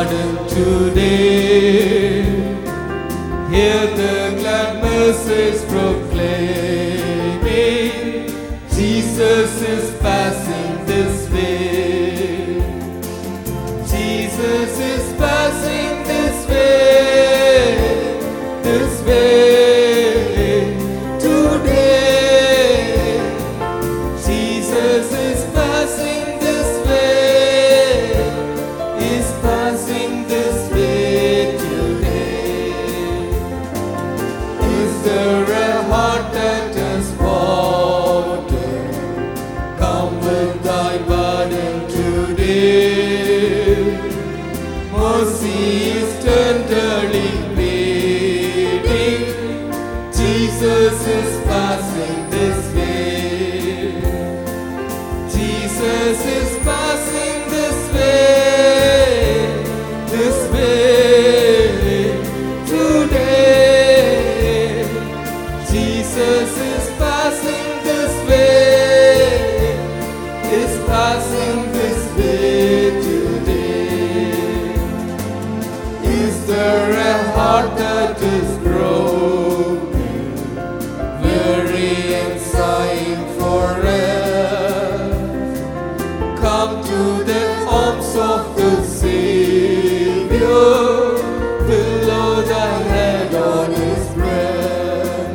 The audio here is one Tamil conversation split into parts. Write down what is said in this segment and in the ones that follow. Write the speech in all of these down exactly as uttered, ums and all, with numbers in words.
pardon today. Hear the glad message proclaiming, Jesus is passing this way. Jesus is passing this way, this way today. Jesus is passing this way, is passing this way today. Is there a heart that has faltered? Come with thy burden today. Mercy is tenderly pleading. Jesus is passing this way. Jesus is passing this way, this way today. Jesus is passing this way, is passing this way today. Is there a heart that is broken, weary and sighing for rest? Come to the arms of the Savior, below the head on his breast.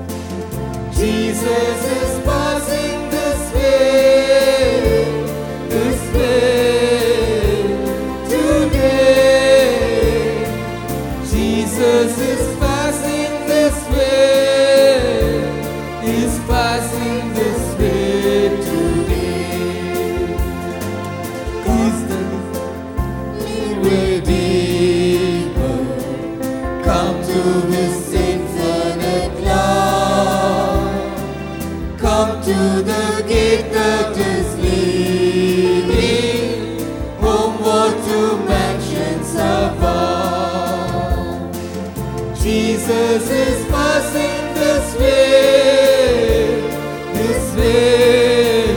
Jesus is passing this way, this way today. Jesus is passing this way, is passing this way today. Is the Redeemer come to his infinite love? Come to the gate that is leading homeward to mansions above. Jesus is passing this way, this way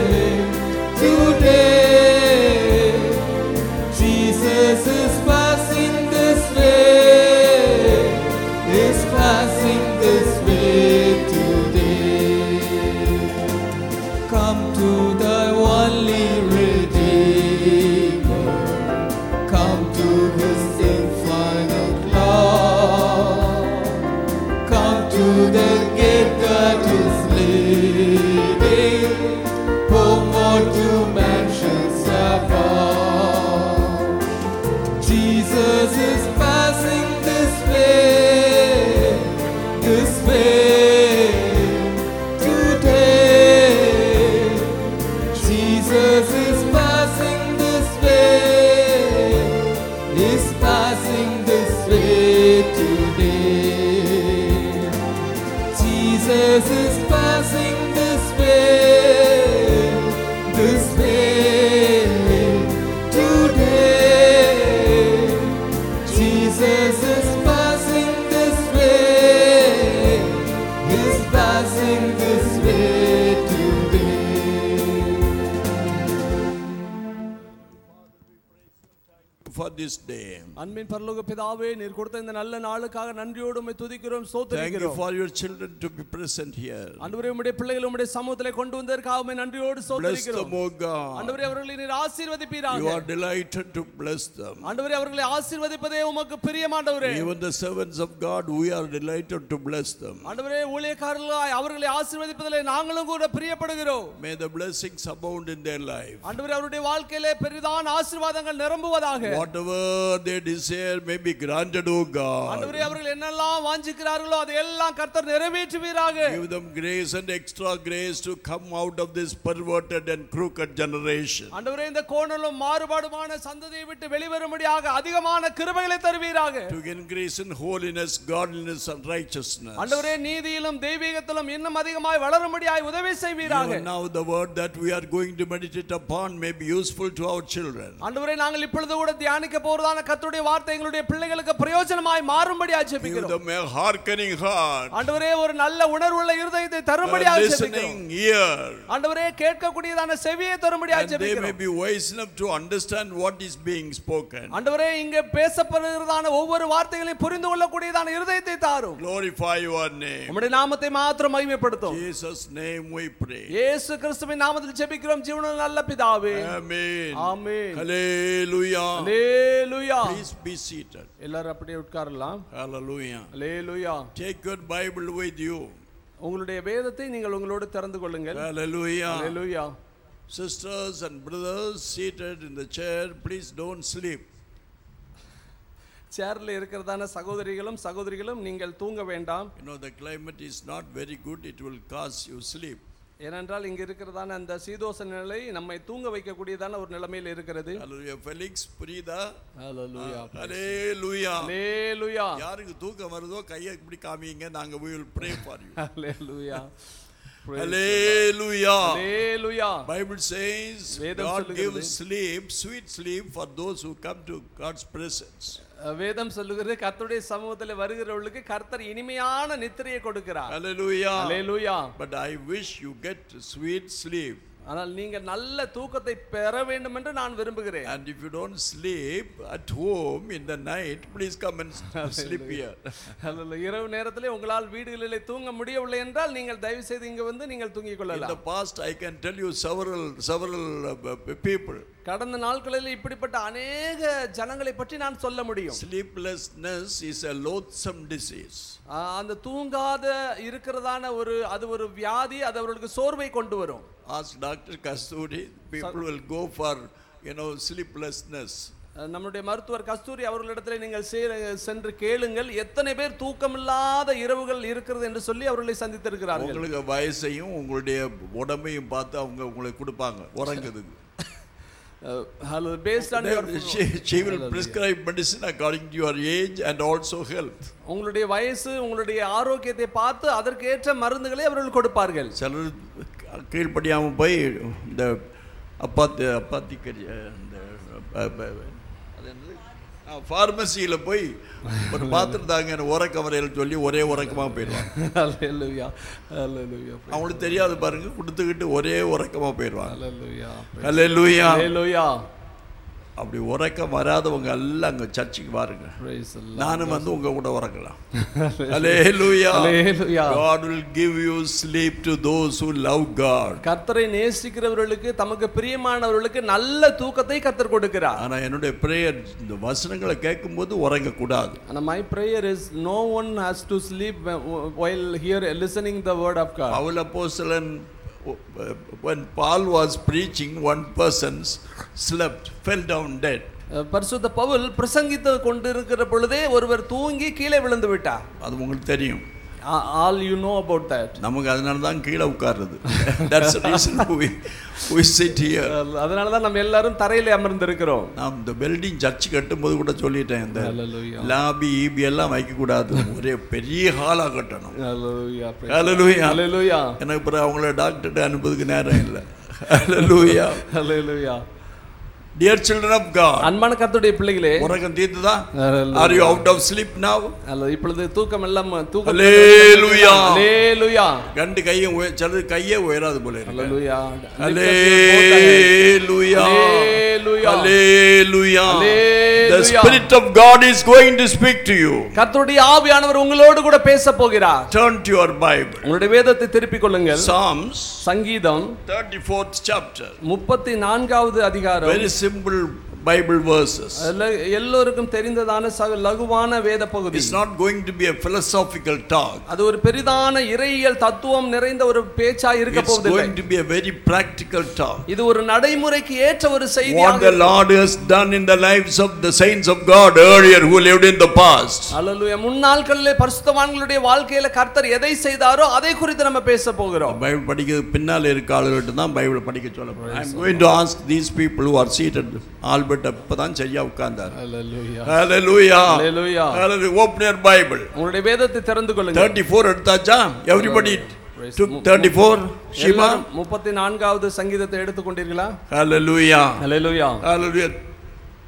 today. Jesus is passing this way, is passing this way today. Come to the only Redeemer, come to his infinite love. Come to the gate that is leading homeward to mansions above. Jesus is passing this way, this way today. Jesus is passing this way, is passing this way today. Jesus is passing this way, this way today. Jesus is passing this way, is passing this way today. For this day. அன்பின் பரலோக பிதாவே, நீர் கொடுத்த இந்த நல்ல நாளுக்காக நன்றியோடு உம்மை துதிக்கிறோம், Thank you ஸ்தோத்திரிக்கிறோம். for your children to be present here. ஆண்டவரே, உம்முடைய பிள்ளைகளை உம்முடைய சமூகத்திலே கொண்டு வந்ததற்காக உம்மை நன்றியோடு Bless ஸ்தோத்திரிக்கிறோம். them, O God. ஆண்டவரே, அவர்களை நீர் ஆசீர்வதிப்பீராக. You are delighted to bless them. ஆண்டவரே, அவர்களை ஆசீர்வதிப்பதே உமக்கு பிரியமானவரே. Even the servants of God, we are delighted to bless them. ஆண்டவரே, ஊழியக்காரர்களாய் அவர்களை ஆசீர்வதிப்பதிலே நாங்களும் கூட பிரியப்படுகிறோம். May the blessings abound in their life. ஆண்டவரே, அவருடைய வாழ்க்கையிலே பெரிதான ஆசீர்வாதங்கள் நிரம்புவதாக. Whatever they desire may be granted, O God. ஆண்டவரே, அவர்கள் என்னெல்லாம் வாஞ்சிக்கிறார்களோ அதையெல்லாம் கர்த்தர் நிறைவேற்றுவீராக. Give them grace and extra grace to come out of this perverted and crooked generation. ஆண்டவரே, இந்த கோணலும் மாறுபாடுமான சந்ததியை விட்டு வெளிவரும்படியாக அதிகமான கிருபைகளை தருவீராக. To increase in holiness, godliness and righteousness. ஆண்டவரே, நீதியிலும் தெய்வீகத்திலும் இன்னும் அதிகமாய் வளரும்படியாய் உதவி செய்வீராக. Even now the word that we are going to meditate upon may be useful to our children. ஆண்டவரே, நாங்கள் இப்பொழுது கூட தியானிக்க தியானிக்க போறதான கர்த்தருடைய வார்த்தை எங்களுடைய பிள்ளைகளுக்கு பிரயோஜனமாய் மாறும்படியாக Give ஜெபிக்கிறோம். them a hearkening heart. ஆண்டவரே ஒரு நல்ல உணர்வுள்ள இருதயத்தை தரும்படியாக A ஜெபிக்கிறோம். listening ear. ஆண்டவரே கேட்கக்கூடியதான செவியை தரும்படியாக And they may ஜெபிக்கிறோம். be wise enough to understand what is being spoken. ஆண்டவரே இங்கே பேசப்படுகிறதான ஒவ்வொரு வார்த்தைகளையும் புரிந்து கொள்ளக்கூடியதான இருதயத்தை தாரும். Glorify your name. உம்முடைய நாமத்தை மாத்திரம் மகிமைப்படுத்தும். Jesus' name we pray. இயேசு கிறிஸ்துவின் நாமத்தில் ஜெபிக்கிறோம் ஜீவனுள்ள நல்ல பிதாவே. Amen. Amen. Hallelujah. Hallelujah. Please be seated. எல்லாரும் அப்படியே உட்காரலாம். Hallelujah. Hallelujah. Take your Bible with you. உங்களுடைய வேதத்தை நீங்கள் உங்களோடு திறந்து கொள்ளுங்கள். Hallelujah. Hallelujah. Sisters and brothers seated in the chair, please don't sleep. சேர்ல இருக்கிறதான சகோதரிகளும் சகோதரிகளும் நீங்கள் தூங்க வேண்டாம். You know the climate is not very good, it will cause you sleep. ஏனென்றால் இங்க இருக்கிறதான அந்த சீதோஷ நிலை நம்மை தூங்க வைக்கக்கூடியதான ஒரு நிலைமையில் இருக்கிறது. Hallelujah. Felix, புரியுதா? ஹalleluya. Hallelujah. ஹalleluya. யாருக்கு தூக்கம் வருதோ கையை இப்படி காமிங்க, நாங்க we will pray for you. Hallelujah. Hallelujah. Hallelujah. Bible says வேதம் God சொல்லுகிறது. gives sleep, sweet sleep for those who come to God's presence. வேதம் சொல்லுகிறது கர்த்தருடைய சமூகத்தில் வருகிறவர்களுக்கு கர்த்தர் இனிமையான நித்திரையை கொடுக்கிறார். Hallelujah. Hallelujah. But I wish you get sweet sleep. ஆனால் நீங்க நல்ல தூக்கத்தை பெற வேண்டும் என்று நான் விரும்புகிறேன். And if you don't sleep at home in the night, please come and sleep here. ஹalleluya. இரவு நேரத்திலே உங்களால் வீடுகளிலே தூங்க முடியவில்லை என்றால் நீங்கள் தயவு செய்து இங்க வந்து நீங்கள் தூங்கிக் In கொள்ளலாம். the past I can tell you several several uh, people. கடந்த நாட்களில் இப்படிப்பட்ட அநேக ஜனங்களை பற்றி நான் சொல்ல முடியும். Sleeplessness is a loathsome disease. அந்த தூங்காத இருக்கிறதான ஒரு அது ஒரு வியாதி, அது அவர்களுக்கு சோர்வை கொண்டு வரும். Ask Doctor Kasturi, people will go for, you know, sleeplessness. நம்முடைய மருத்துவர் கஸ்தூரி அவர்களிடத்தில் நீங்கள் சென்று கேளுங்கள் எத்தனை பேர் தூக்கமில்லாத இரவுகள் இருக்கிறது என்று சொல்லி அவர்களை சந்தித்திருக்கிறார்கள். உங்களுக்கு வயசையும் உங்களுடைய உடம்பையும் பார்த்து அவங்க உங்களுக்கு கொடுப்பாங்க உறங்குறதுக்கு. Hello, based on your she, she will prescribe medicine according to your age and also health. உங்களுடைய வயசு உங்களுடைய ஆரோக்கியத்தை பார்த்து அதற்கு ஏற்ற மருந்துகளை அவர்கள் கொடுப்பார்கள். சிலர் கீழ்ப்படியாமல் போய் இந்த அப்பாத்தி அப்பாத்திக்கறி இந்த ஃபார்மசியில் போய் ஒரு மாத்திரத்தாங்க உரக்க வரையில் சொல்லி ஒரே உறக்கமாக போயிடுவாங்க. ஹalleluya. ஹalleluya. அவங்களுக்கு தெரியாது பாருங்க, கொடுத்துக்கிட்டு ஒரே உறக்கமாக போயிடுவாங்க. ஹalleluya. ஹalleluya. ஹalleluya. அப்படி உறக்கம் வராதவங்க எல்லாம் அங்கே சர்ச்சுக்கு பாருங்க, நானும் வந்து உங்க கூட உறக்கலாம். Hallelujah. Hallelujah. God will give you sleep to those who love God. கர்த்தரை நேசிக்கிறவர்களுக்கு தமக்கு பிரியமானவர்களுக்கு நல்ல தூக்கத்தை கர்த்தர் கொடுக்கிறார். ஆனா என்னுடைய பிரேயர் இந்த வசனங்களை கேட்கும்போது உறங்க கூடாது. And my prayer is no one has to sleep while here listening the word of God. Pavul அப்போஸ்தலன், when Paul was preaching, one person slept, fell down dead. பரிசுத்த பவுல் பிரசங்கித்து கொண்டிருக்கிற பொழுதே ஒருவர் தூங்கி கீழே விழுந்து விட்டார். அது உங்களுக்கு தெரியும். All you know about that. நமக்கு அதனால தான் கீழே உட்கார்றது. That's the reason we we sit here. அதனால தான் நம்ம எல்லாரும் தரையில அமர்ந்திருக்கிறோம். நாம் இந்த பில்டிங் சர்ச் கட்டும்போது கூட சொல்லிட்டேன், இந்த லாபி ஈபி எல்லாம் வைக்க கூடாது, ஒரே பெரிய ஹாலா கட்டணும். ஹalleluya. ஹalleluya. ஹalleluya. எனக்கு அப்புறம் அவங்கள டாக்டர்ட்ட அனுப்புறதுக்கு நேரம் இல்லை. ஹalleluya. ஹalleluya. Dear children of God, அன்பான கர்த்தருடைய பிள்ளைகளே, உறக்கம் தீர்ந்ததா? Are you out of sleep now? அல்ல இப்பொழுது தூக்கம் எல்லாம் தூக்கம். Hallelujah. Hallelujah. ரெண்டு கையை சிலது கையே உயராது போல இருக்கு. Hallelujah. Hallelujah. Hallelujah. Hallelujah. Hallelujah. The Spirit of God is going to speak to you. கர்த்தருடைய ஆவியானவர் உங்களோடு கூட பேச போகிறார். Turn to your Bible. உங்களுடைய வேதத்தை திருப்பிக் கொள்ளுங்கள். Psalms சங்கீதம் thirty-fourth chapter. முப்பத்தி நான்காவது அதிகாரம். Very simple Bible verses. எல்லோருக்கும் தெரிந்ததான லகுவான வேத பகுதி. It's not going to be a philosophical talk. அது ஒரு பெரிதான இறையியல் தத்துவம் நிறைந்த ஒரு பேச்சாய் இருக்க போவதில்லை. It's going to be a very practical talk. இது ஒரு நடைமுறைக்கு ஏற்ற ஒரு செய்தியாக. What the Lord has done in the lives of the saints of God earlier who lived in the past. Hallelujah. முன்னாட்களிலே பரிசுத்தவான்களுடைய வாழ்க்கையில கர்த்தர் எதை செய்தாரோ அதை குறித்து நம்ம பேச போகிறோம். பைபிள் படிக்க பின்னால இருக்க ஆளுகிட்ட தான் பைபிள் படிக்க சொல்ல போறேன். I am going to ask these people who are seated, Albert அப்பதான் சரியா உட்கார்ந்தார். Hallelujah. Hallelujah. Hallelujah. Hallelujah. Open your Bible. உங்களுடைய வேதத்தை திறந்து கொள்ளுங்கள். thirty-four எடுத்தாச்சா? Everybody took thirty-four. Shima முப்பத்தி நான்காவது சங்கீதத்தை எடுத்துக் கொண்டீர்களா? Hallelujah. Hallelujah. Hallelujah.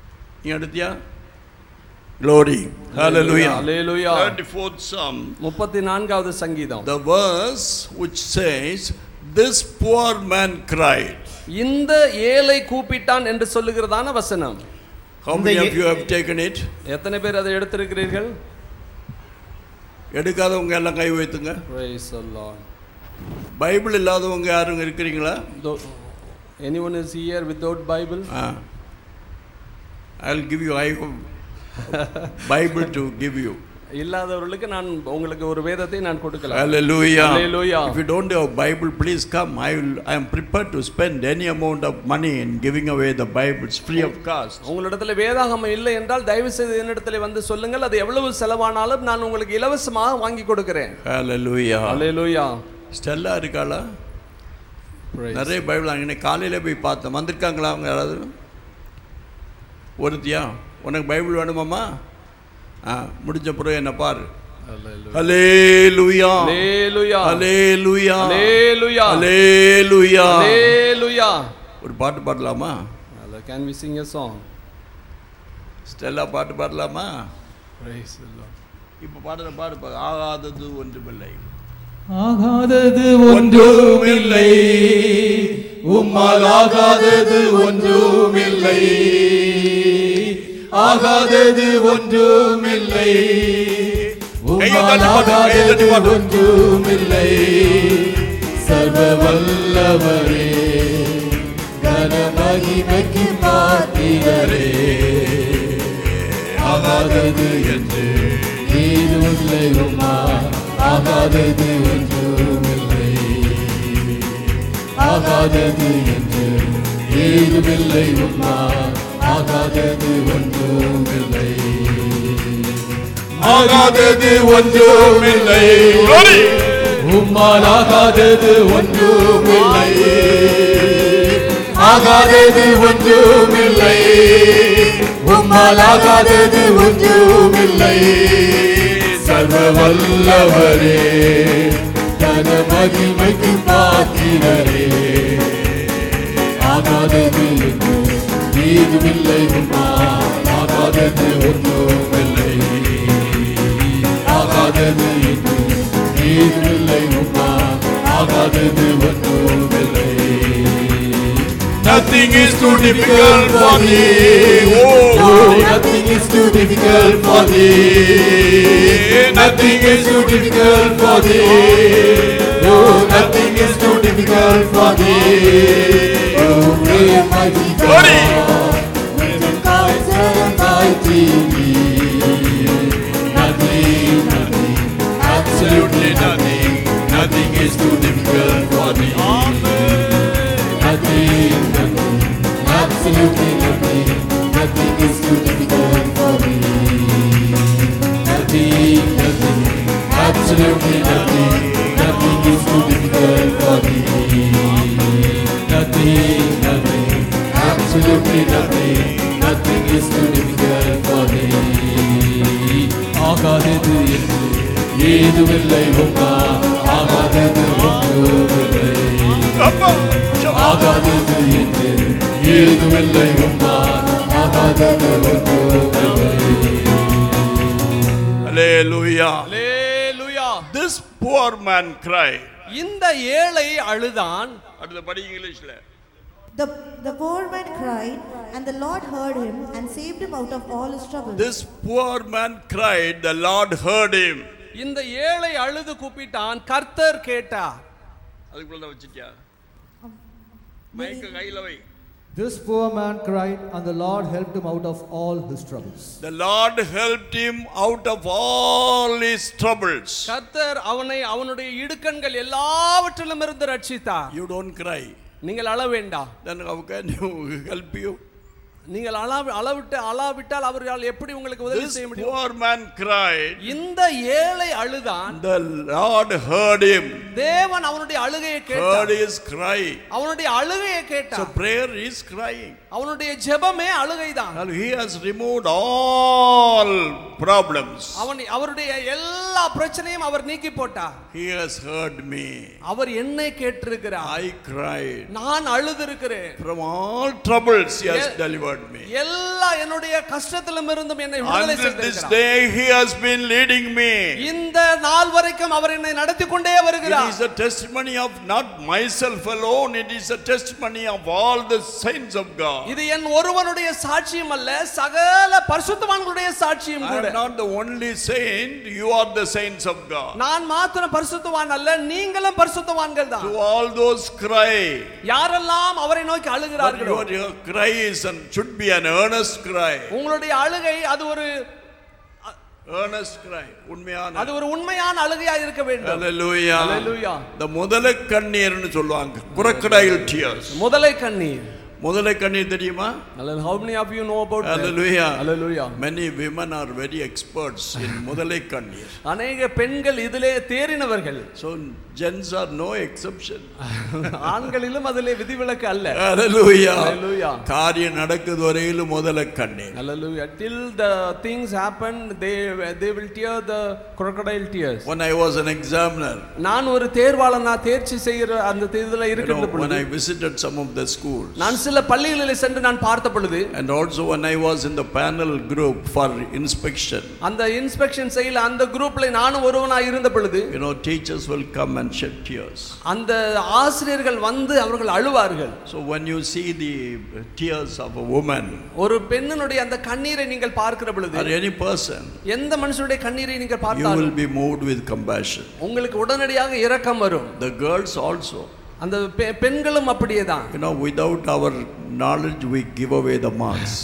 நீ எடுத்தியா? Glory. Hallelujah. Hallelujah. thirty-fourth Psalm. முப்பத்தி நான்காவது சங்கீதம். The verse which says, this poor man cried. இந்த ஏழை கூப்பிட்டான் என்று சொல்லுகிறதான வசனம். How many of you have taken it? எத்தனை பேர் அதை எடுத்திருக்கிறீர்கள்? எடுக்காதவங்க எல்லாம் கை வைத்துங்க. Praise the Lord. பைபிள் இல்லாதவங்க யாரும் இருக்கிறீங்களா? Anyone is here without Bible? Ah. I'll give you I Bible to give you. இல்லாதவர்களுக்கு நான் உங்களுக்கு ஒரு வேதத்தை நான் கொடுக்கலாம். Hallelujah. Hallelujah. If you don't have Bible, please come. I will I am prepared to spend any amount of money in giving away the Bibles free of cost. உங்களிடத்தில் வேதாகமம் இல்லை என்றால் தயவு செய்து என்னிடத்தில் வந்து சொல்லுங்கள். அது எவ்வளவு செலவானாலும் நான் உங்களுக்கு இலவசமாக வாங்கி கொடுக்கிறேன். Hallelujah. Hallelujah. ஸ்டெல்லா இருக்காளா? நிறைய பைபிள் அங்கே காலையில போய் பார்த்தேன். வந்திருக்காங்களா அவங்க யாராவது? ஒருத்தியா? உனக்கு பைபிள் வேணுமாம்மா? ஆ, முடிஞ்ச பிறகு என்ன பாரு. ஹல்லேலூயா. ஹல்லேலூயா. ஹல்லேலூயா. ஹல்லேலூயா. ஹல்லேலூயா. ஹல்லேலூயா. ஒரு பாட்டு பாடலாமா? Can we sing a song? Stella பாட்டு பாடலாமா? Praise the Lord. இப்போ பாடுற பாடு பாரு. ஆகாதது ஒன்றுமில்லை. ஆகாதது ஒன்றுமில்லை, உம்மால் ஆகாதது ஒன்றுமில்லை. ஆகாதது ஒன்றுமில்லை, உம்மால் ஆகாதது ஒன்றுமில்லை. சர்வ வல்லவரே, கன மகிமைக்கு பாத்திரரே. ஆகாதது என்று ஏதுமில்லை, உம்மால் ஆகாதது ஒன்றுமில்லை. ஆகாதது என்று ஏதுமில்லை, உம்மால் ஆகாதது ஒன்றுமில்லை. ஆகாதது ஒன்றுமில்லை, உம்மால் ஆகாதது ஒன்றுமில்லை. ஆகாதது ஒன்றுமில்லை, உம்மால் ஆகாதது ஒன்றுமில்லை. சர்வ வல்லவரே, கன மகிமைக்கு பாத்திரரே. ஆகாதது ஏதுமில்லை, உம்மால் ஆகாதது ஒன்றுமில்லை. ஆகாதது ஏதுமில்லை, உம்மால் ஆகாதது ஒன்றுமில்லை. Nothing is too difficult for thee. Oh, nothing is too difficult for thee. Nothing is too difficult for thee. Oh, nothing is too difficult for thee. Oh, great mighty God, with mighty nothing, nothing, absolutely nothing. Nothing is too difficult for thee. Nothing, nothing, absolutely nothing. Nothing is too difficult for me. Nothing, nothing, absolutely nothing. Nothing is too difficult for me. Nothing, nothing, absolutely nothing. Nothing is too difficult for me. ஆகாதது என்று ஏதுமில்லை, உம்மால் ஆகாதது ஒன்றுமில்லை. ஆகாதது என்று ஏதுமில்லை, உம்மால் ஆகாதது ஒன்றுமில்லை. Hallelujah. Hallelujah. This poor man cried. இந்த ஏழை அழுதான். அடுத்த படி இங்கிலீஷ்ல. The, the poor man cried, and the Lord heard him and saved him out of all his troubles. This poor man cried, the Lord heard him. இந்த ஏழை அழுது கூப்பிட்டான், கர்த்தர் கேட்டார். அதுக்குள்ள வச்சிட்டியா? மைக்க கையில வை. This poor man cried, and the Lord helped him out of all his troubles. The Lord helped him out of all his troubles. கர்த்தர் அவனை அவனுடைய இடுக்கண்கள் எல்லாவற்றிலும் இருந்து ரட்சித்தார். You don't cry. நீங்கள் அழ வேண்டாம். Then how can you help you? நீங்கள் அளவு அளவிட்டு அளவிட்டால் அவரால் எப்படி உங்களுக்கு உதவி செய்ய முடியும்? This poor man cried. இந்த ஏழை அழுதான். The Lord heard him. தேவன் அவனுடைய அழுகையை கேட்டார். Heard his cry. அவனுடைய அழுகையை கேட்டார். So prayer is crying. அவனுடைய ஜெபமே அழுகைதான். And he has removed all problems. அவன் அவருடைய எல்லா பிரச்சனையும் அவர் நீக்கி போட்டார். He has heard me. அவர் என்னை கேட்டிருக்கிறார். I cried. நான் அழுதிருக்கிறேன். From all troubles he has delivered. delivered me. எல்லா என்னுடைய கஷ்டத்திலும் இருந்தும் என்னை விடுதலை Until this செய்திருக்கிறார். day he has been leading me. இந்த நாள் வரைக்கும் அவர் என்னை நடத்தி கொண்டே வருகிறார். It is a testimony of not myself alone, it is a testimony of all the saints of God. இது என் ஒருவனுடைய சாட்சியம் அல்ல, சகல பரிசுத்தவான்களுடைய சாட்சியம் கூட. I am not the only saint, you are the saints of God. நான் மாத்திரம் பரிசுத்தவான் அல்ல, நீங்களும் பரிசுத்தவான்கள் தான். To all those cry, யாரெல்லாம் அவரை நோக்கி அழுகிறார்களோ, your cry is and should be an earnest cry. உங்களுடைய அழுகை அது ஒரு earnest cry, உண்மையான, அது ஒரு உண்மையான அழுகையா இருக்க வேண்டும். Hallelujah. Hallelujah. The முதலை கண்ணீர்னு சொல்வாங்க, crocodile tears. முதலை கண்ணீர். முதலை கண்ணீர் தெரியுமா? How many of you know about that? Hallelujah. Hallelujah. Many women are very experts in முதலை கண்ணீர். அநேக பெண்கள் இதிலே தேறினவர்கள். So gents are no exception. ஆண்களிலும் அதிலே விதிவிலக்கு அல்ல. Hallelujah. Hallelujah. காரியம் நடக்குது வரையிலும் முதலை கண்ணீர். Hallelujah. Till the things happen, they they will tear the crocodile tears. When I was an examiner, நான் ஒரு தேர்வாளனா தேர்ச்சி செய்கிற அந்த இதுல இருக்கிற when பொழுது, I visited some of the schools, நான் சில பள்ளிகளில் சென்று நான் பார்த்த பொழுது, and also when I was in the panel group for inspection, அந்த இன்ஸ்பெக்ஷன் செய்யல அந்த குரூப்ல நானும் ஒருவனா இருந்த பொழுது, you know, teachers will come and shed tears. அந்த ஆசிரியர்கள் வந்து அவர்கள் அழுவார்கள். So when you see the tears of a woman, ஒரு பெண்ணினுடைய அந்த கண்ணீரை நீங்கள் பார்க்கிற பொழுது, or any person, எந்த மனுஷனுடைய கண்ணீரை நீங்கள் you பார்த்தாலும் will be moved with compassion. உங்களுக்கு உடனடியாக இரக்கம் வரும். The girls also, அந்த பெண்களும் அப்படியே தான். you know, without our knowledge we give away the marks.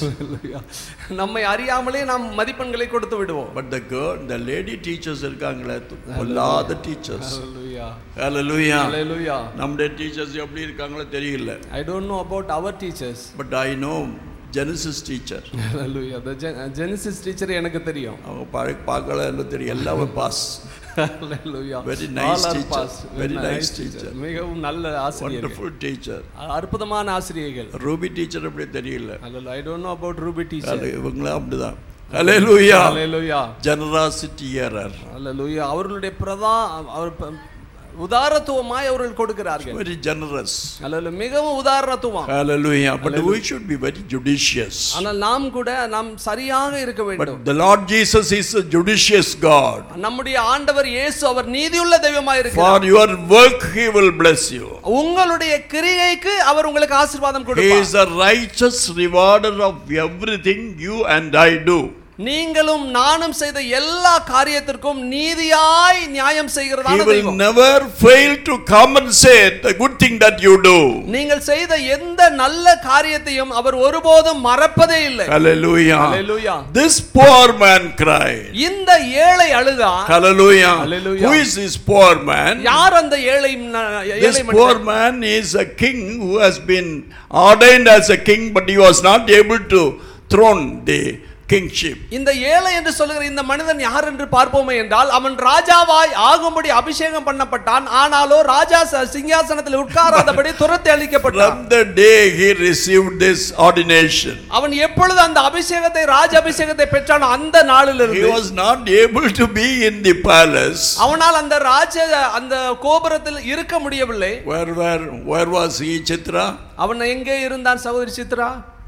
நம்மை அறியாமலே நாம் மதிப்பெண்களை கொடுத்து விடுவோம். But the girl, the lady teachers இருக்காங்களே, பொல்லாத teachers. Hallelujah. Hallelujah. Hallelujah. நம்முடைய teachers எப்படி இருக்காங்களோ தெரியல. I don't know about our teachers. But I know Genesis teacher. Hallelujah. The Genesis teacher எனக்கு தெரியும். அவங்க பார்க்கல எல்லாம் தெரியும், எல்லாம் pass. Hallelujah. Very nice teacher. Very nice teacher. மிகவும் நல்ல ஆசிரியர். Wonderful teacher. அற்புதமான ஆசிரியர்கள். Ruby teacher அப்படி தெரியல. Hallelujah. I don't know about Ruby teacher. இவங்களா அப்படிதான். Hallelujah. Hallelujah. Generosity error. Hallelujah. அவர்களுடைய பிரதா அவர் உதாரத்துவமாய் அவர்கள் கொடுக்கிறார்கள். Very generous. Hallelujah. மிகவும் உதாரணத்துவம். Hallelujah. But we should be very judicious. ஆனால் நாம் கூட நாம் சரியாக இருக்க வேண்டும். But the Lord Jesus is a judicious God. நம்முடைய ஆண்டவர் இயேசு அவர் நீதியுள்ள தெய்வமாய் இருக்கிறார். For your work he will bless you. உங்களுடைய கிரியைக்கு அவர் உங்களுக்கு ஆசீர்வாதம் கொடுப்பார். He is a righteous rewarder of everything you and I do. நீங்களும் நானும் செய்த எல்லா காரியத்திற்கும் நீதியாய் நியாயம் செய்கிறதான தெய்வம். He will never fail to compensate the good thing that you do. நீங்கள் செய்த எந்த நல்ல காரியத்தையும் அவர் ஒருபோதும் மறப்பதே இல்லை. Hallelujah. Hallelujah. This poor man cried. இந்த ஏழை அழுதான். Hallelujah. Hallelujah. Who is this poor man? யார் அந்த ஏழை ஏழை This poor man is a king who has been ordained as a king, but he was not able to throne the kingship. இந்த ஏழை என்று சொல்லுகிற இந்த மனிதன் யார் என்று பார்ப்போமே என்றால், அவன் ராஜாவாய் ஆகும்படி அபிஷேகம் பண்ணப்பட்டான், ஆனாலோ ராஜா சிங்காசனத்தில் உட்காராதபடி துரத்தி அளிக்கப்பட்டான். From the day he received this ordination, அவன் எப்பொழுது அந்த அபிஷேகத்தை ராஜ அபிஷேகத்தை பெற்றான் அந்த நாளிலிருந்து he was not able to be in the palace. அவனால் அந்த ராஜ அந்த கோபுரத்தில் இருக்க முடியவில்லை. Where where where was he, Chitra? அவன் எங்கே இருந்தான் சகோதரி சித்ரா?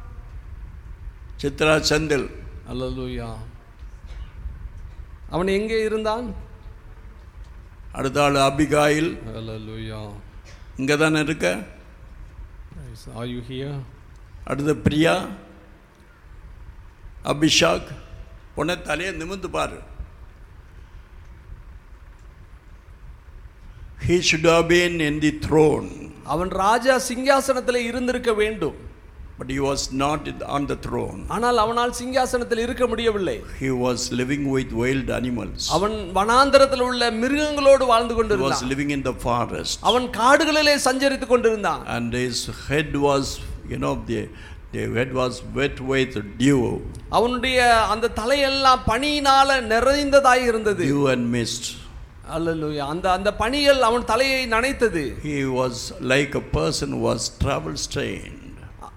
Chitra Chandil. Hallelujah. அவன் எங்கே இருந்தான்? அடுத்த ஆள் அபிகாயில். Hallelujah. இங்க தானே இருக்க? Are you here? அடுத்த பிரியா, அபிஷாக். உன்னை தலையை நிமிர்ந்து பாரு. He should have been in the throne. அவன் ராஜா சிங்காசனத்தில் இருந்திருக்க வேண்டும். But he was not on the throne. ஆனால் அவனால் சிங்காசனத்தில் இருக்க முடியவில்லை. He was living with wild animals. அவன் வனாந்தரத்தில் உள்ள மிருகங்களோடு வாழ்ந்து கொண்டிருந்தான். He was living in the forest. அவன் காடுகளிலே சஞ்சரித்துக் கொண்டிருந்தான். And his head was, you know, the the head was wet with dew. அவனுடைய அந்த தலையெல்லாம் பனியினால நிறைந்ததாய் இருந்தது. Dew and mist. Hallelujah. அந்த அந்த பனிகள் அவன் தலையை நனைத்தது. He was like a person who was travel stained.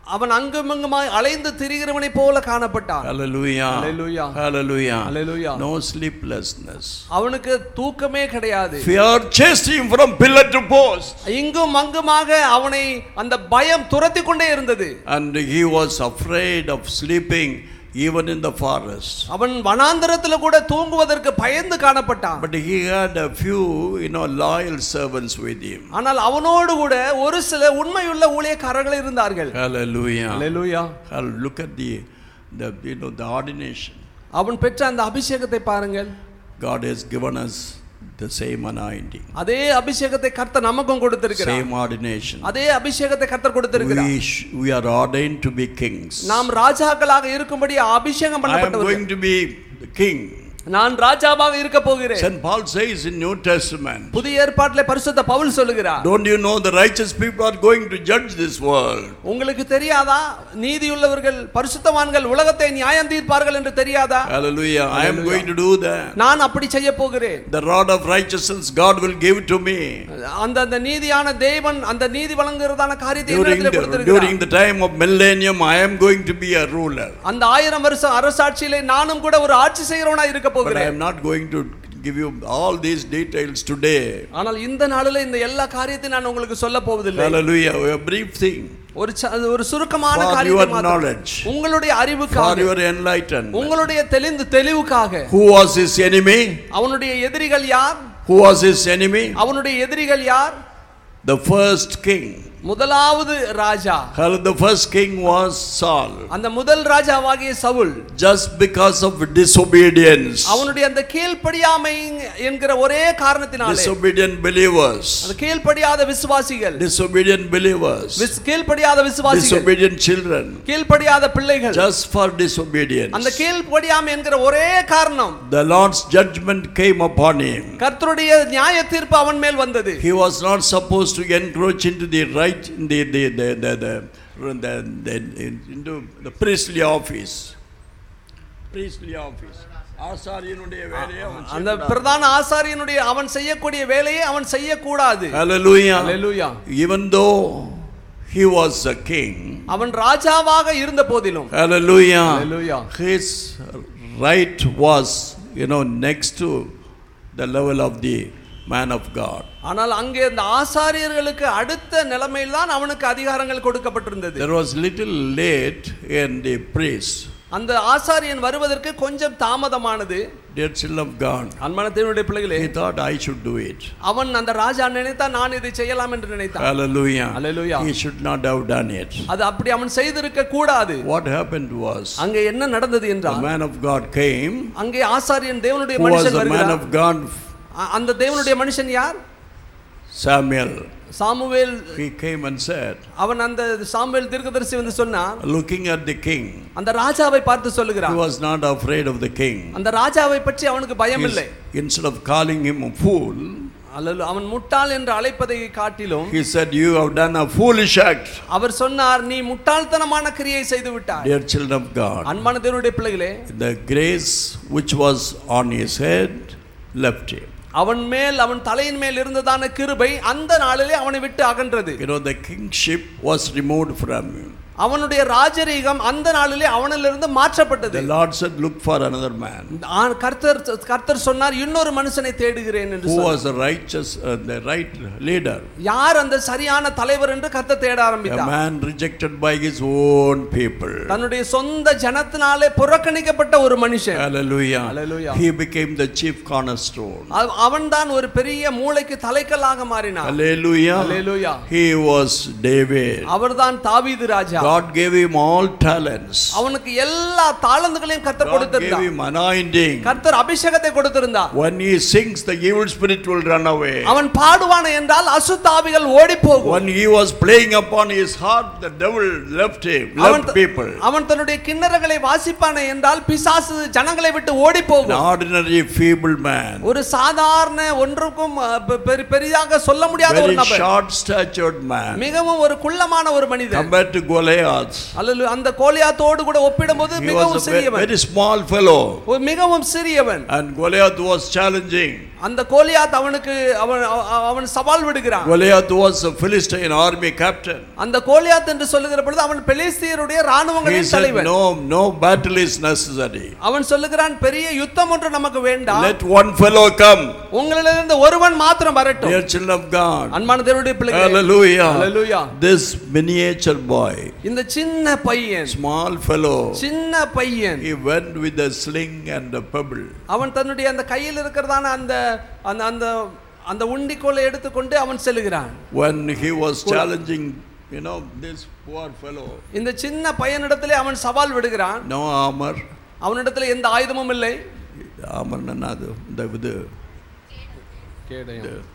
அவன் அங்குமங்குமாய் அலைந்து திரிகிறவனை போல காணப்பட்டான். Hallelujah. Hallelujah. Hallelujah. Hallelujah. No sleeplessness. அவனுக்கு தூக்கமே கிடையாது. Fear chased him from pillar to post. இங்கும் அங்குமாக அவனை அந்த பயம் துரத்தி கொண்டே இருந்தது. And he was afraid of sleeping even in the forest. அவன் வனாந்தரத்தில் கூட தூங்குவதற்கு பயந்து காணப்பட்டான். But he had a few, you know, loyal servants with him. ஆனால் அவனோடு கூட ஒரு சில உண்மையுள்ள ஊழியக்காரர்கள் இருந்தார்கள். Hallelujah. Hallelujah. Look at the the you know the ordination. அவன் பெற்ற அந்த அபிஷேகத்தை பாருங்கள். God has given us the same anointing. அதே அபிஷேகத்தை கர்த்தர் நமக்கும் கொடுத்திருக்கிறார். Same ordination. அதே அபிஷேகத்தை கர்த்தர் கொடுத்திருக்கிறார். We, we are ordained to be kings. நாம் ராஜாக்களாக இருக்கும்படி அபிஷேகம் பண்ணப்பட்டவர்கள். I am going to be the king. நான் ராஜாவாக இருக்க போகிறேன். Saint Paul says in New Testament. புதிய ஏற்பாட்டிலே பரிசுத்த பவுல் சொல்லுகிறார். Don't you know the righteous people are going to judge this world? உங்களுக்கு தெரியாதா நீதியுள்ளவர்கள் பரிசுத்தவான்கள் உலகத்தை நியாயம் தீர்ப்பார்கள் என்று தெரியாதா? Hallelujah. I am going to do that. நான் அப்படி செய்ய போகிறேன். The rod of righteousness God will give to me. அந்த அந்த நீதியான தேவன் அந்த நீதி வழங்குகிறதான காரியத்தை என்னிடத்தில் கொடுத்திருக்கிறார். During the time of millennium I am going to be a ruler. அந்த ஆயிரம் வருஷ அரசாட்சியிலே நானும் கூட ஒரு ஆட்சி செய்கிறவனாய் இருக்க But I am not going to give you all these details today. ஆனால் இந்த நாளிலே இந்த எல்லா காரியத்தை நான் உங்களுக்கு சொல்ல போவதில்லை. Hallelujah. A brief thing. ஒரு ஒரு சுருக்கமான காரியத்தை knowledge. உங்களுடைய அறிவுக்காக. For your enlightenment. உங்களுடைய தெளிந்து தெளிவுக்காக. Who was his enemy? அவனுடைய எதிரிகள் யார்? Who was his enemy? அவனுடைய எதிரிகள் யார்? The first king. முதலாவது ராஜா. The first king was Saul. அந்த முதல் ராஜாவாகிய Saul. Just because of disobedience. அவனுடைய அந்த கீழ்ப்படியாமை என்கிற ஒரே காரணத்தினாலே. Disobedient believers. அந்த கீழ்ப்படியாத விசுவாசிகள். Disobedient believers. கீழ்ப்படியாத விசுவாசிகள். Disobedient children. கீழ்ப்படியாத பிள்ளைகள். Just for disobedience. அந்த கீழ்ப்படியாமை என்கிற ஒரே காரணம். The Lord's judgment came upon him. கர்த்தருடைய நியாய தீர்ப்பு அவன் மேல் வந்தது. He was not supposed to encroach into the right in the the the the, the, the, the into the priestly office. Priestly office. ஆசாரியனுடைய வேலையை அவன் அந்த பிரதான ஆசாரியனுடைய அவன் செய்யக்கூடிய வேலையை அவன் செய்யக்கூடாது. Hallelujah. Hallelujah. Even though he was a king. அவன் ராஜாவாக இருந்த போதிலும். Hallelujah. Hallelujah. His right was, you know, next to the level of the man of God. ஆனால் அங்கே அந்த ஆசாரியர்களுக்கு அடுத்த நிலைமையில் தான் அவனுக்கு அதிகாரங்கள் கொடுக்கப்பட்டிருந்தது. There was little late in the priest. அந்த ஆசாரியன் வருவதற்கு கொஞ்சம் தாமதமானது. Dear children of God. அன்பான தேவனுடைய பிள்ளைகளே. He thought I should do it. அவன் அந்த ராஜா நினைத்தான் நான் இதை செய்யலாம் என்று நினைத்தான். Hallelujah. Hallelujah. He should not have done it. அது அப்படி அவன் செய்திருக்க கூடாது. What happened was. அங்கே என்ன நடந்தது என்றால். The man of God came. அங்கே ஆசாரியன் தேவனுடைய மனுஷன் வருகிறார். Who was the man of God? அந்த தேவனுடைய மனுஷன் யார்? Samuel. Samuel. He came and said. அவன் அந்த சாமுவேல் தீர்க்கதரிசி வந்து சொன்னான். Looking at the king. அந்த ராஜாவை பார்த்து சொல்லுகிறான். He was not afraid of the king. அந்த ராஜாவை பற்றி அவனுக்கு பயம் இல்லை. Instead of calling him a fool. அவன் முட்டாள் என்று அழைப்பதை காட்டிலும். He said you have done a foolish act. அவர் சொன்னார் நீ முட்டாள்தனமான கிரியை செய்து விட்டாய். Dear children of God. அன்பான தேவனுடைய பிள்ளைகளே. The grace which was on his head left him. அவன் மேல் அவன் தலையின் மேல் இருந்ததான கிருபை அந்த நாளிலே அவனை விட்டு அகன்றது. You know the kingship was removed from him. அவனுடைய ராஜரீகம் அந்த நாளிலே அவனிலிருந்து மாற்றப்பட்டது. The Lord said look for another man. கர்த்தர் கர்த்தர் சொன்னார் இன்னொரு மனுஷனை தேடுகிறேன் என்று சொன்னார். Who was the righteous uh, the right leader? யார் அந்த சரியான தலைவர் என்று கர்த்தர் தேட ஆரம்பித்தார். A man rejected by his own people. தன்னுடைய சொந்த ஜனத்தினாலே புறக்கணிக்கப்பட்ட ஒரு மனுஷன். Hallelujah. Hallelujah. He became the chief cornerstone. அவன்தான் ஒரு பெரிய மூளைக்கு தலைக்கல்லாக மாறினார். Hallelujah. Hallelujah. He was David. அவர்தான் தாவீது ராஜா. God gave him all talents. அவனுக்கு எல்லா தாளந்துகளையும் கர்த்தர் கொடுத்திருந்தார். God gave him anointing. கர்த்தர் அபிஷேகத்தை கொடுத்திருந்தார். When he sings the evil spirit will run away. அவன் பாடுவான் என்றால் அசுத்த ஆவிகள் ஓடி போகும். When he was playing upon his harp the devil left him, left people. அவன் தன்னுடைய கின்னரங்களை வாசிப்பானே என்றால் பிசாசு ஜனங்களை விட்டு ஓடி போகும். An ordinary feeble man. ஒரு சாதாரண ஒன்றுக்கும் பெரிதாக சொல்ல முடியாத ஒரு நபர். Very short statured man. மிகவும் ஒரு குள்ளமான ஒரு மனிதன். Compared to Goliath. அல்லேலூயா. அந்த கோலியாத்தோடு கூட ஒப்பிடும்போது மிகவும் சிறியவன். Very small fellow. ஒரு மிகவும் சிறியவன். And Goliath was challenging. அந்த கோலியாத் அவனுக்கு அவன் அவன் சவால் விடுகிறான். Goliath was a Philistine army captain. அந்த கோலியாத் என்று சொல்லுகிற பொழுது அவன் பெலிஸ்தியருடைய ராணுவங்களின் தலைவன். No, no battle is necessary. அவன் சொல்லுகிறான் பெரிய யுத்தம் ஒன்று நமக்கு வேண்டாம். Let one fellow come. உங்களிலிருந்து ஒருவன் மாத்திரம் வரட்டும். Dear children of God. அன்பான தேவனுடைய பிள்ளைகளே. Hallelujah. Hallelujah. This miniature boy. இந்த சின்ன பையன். Small fellow. சின்ன பையன். He went with a sling and a pebble. அவன் தன்னுடைய அந்த கையில் இருக்கிறதான அந்த அந்த அந்த அந்த உண்டிக்கோலை எடுத்துக்கொண்டு அவன் செல்கிறான். When he was challenging, you know, this poor fellow. இந்த சின்ன பையனிடத்திலே அவன் சவால் விடுகிறான். No armor. அவனிடத்திலே எந்த ஆயுதமும் இல்லை. armor என்னது இந்த இது கேடயம்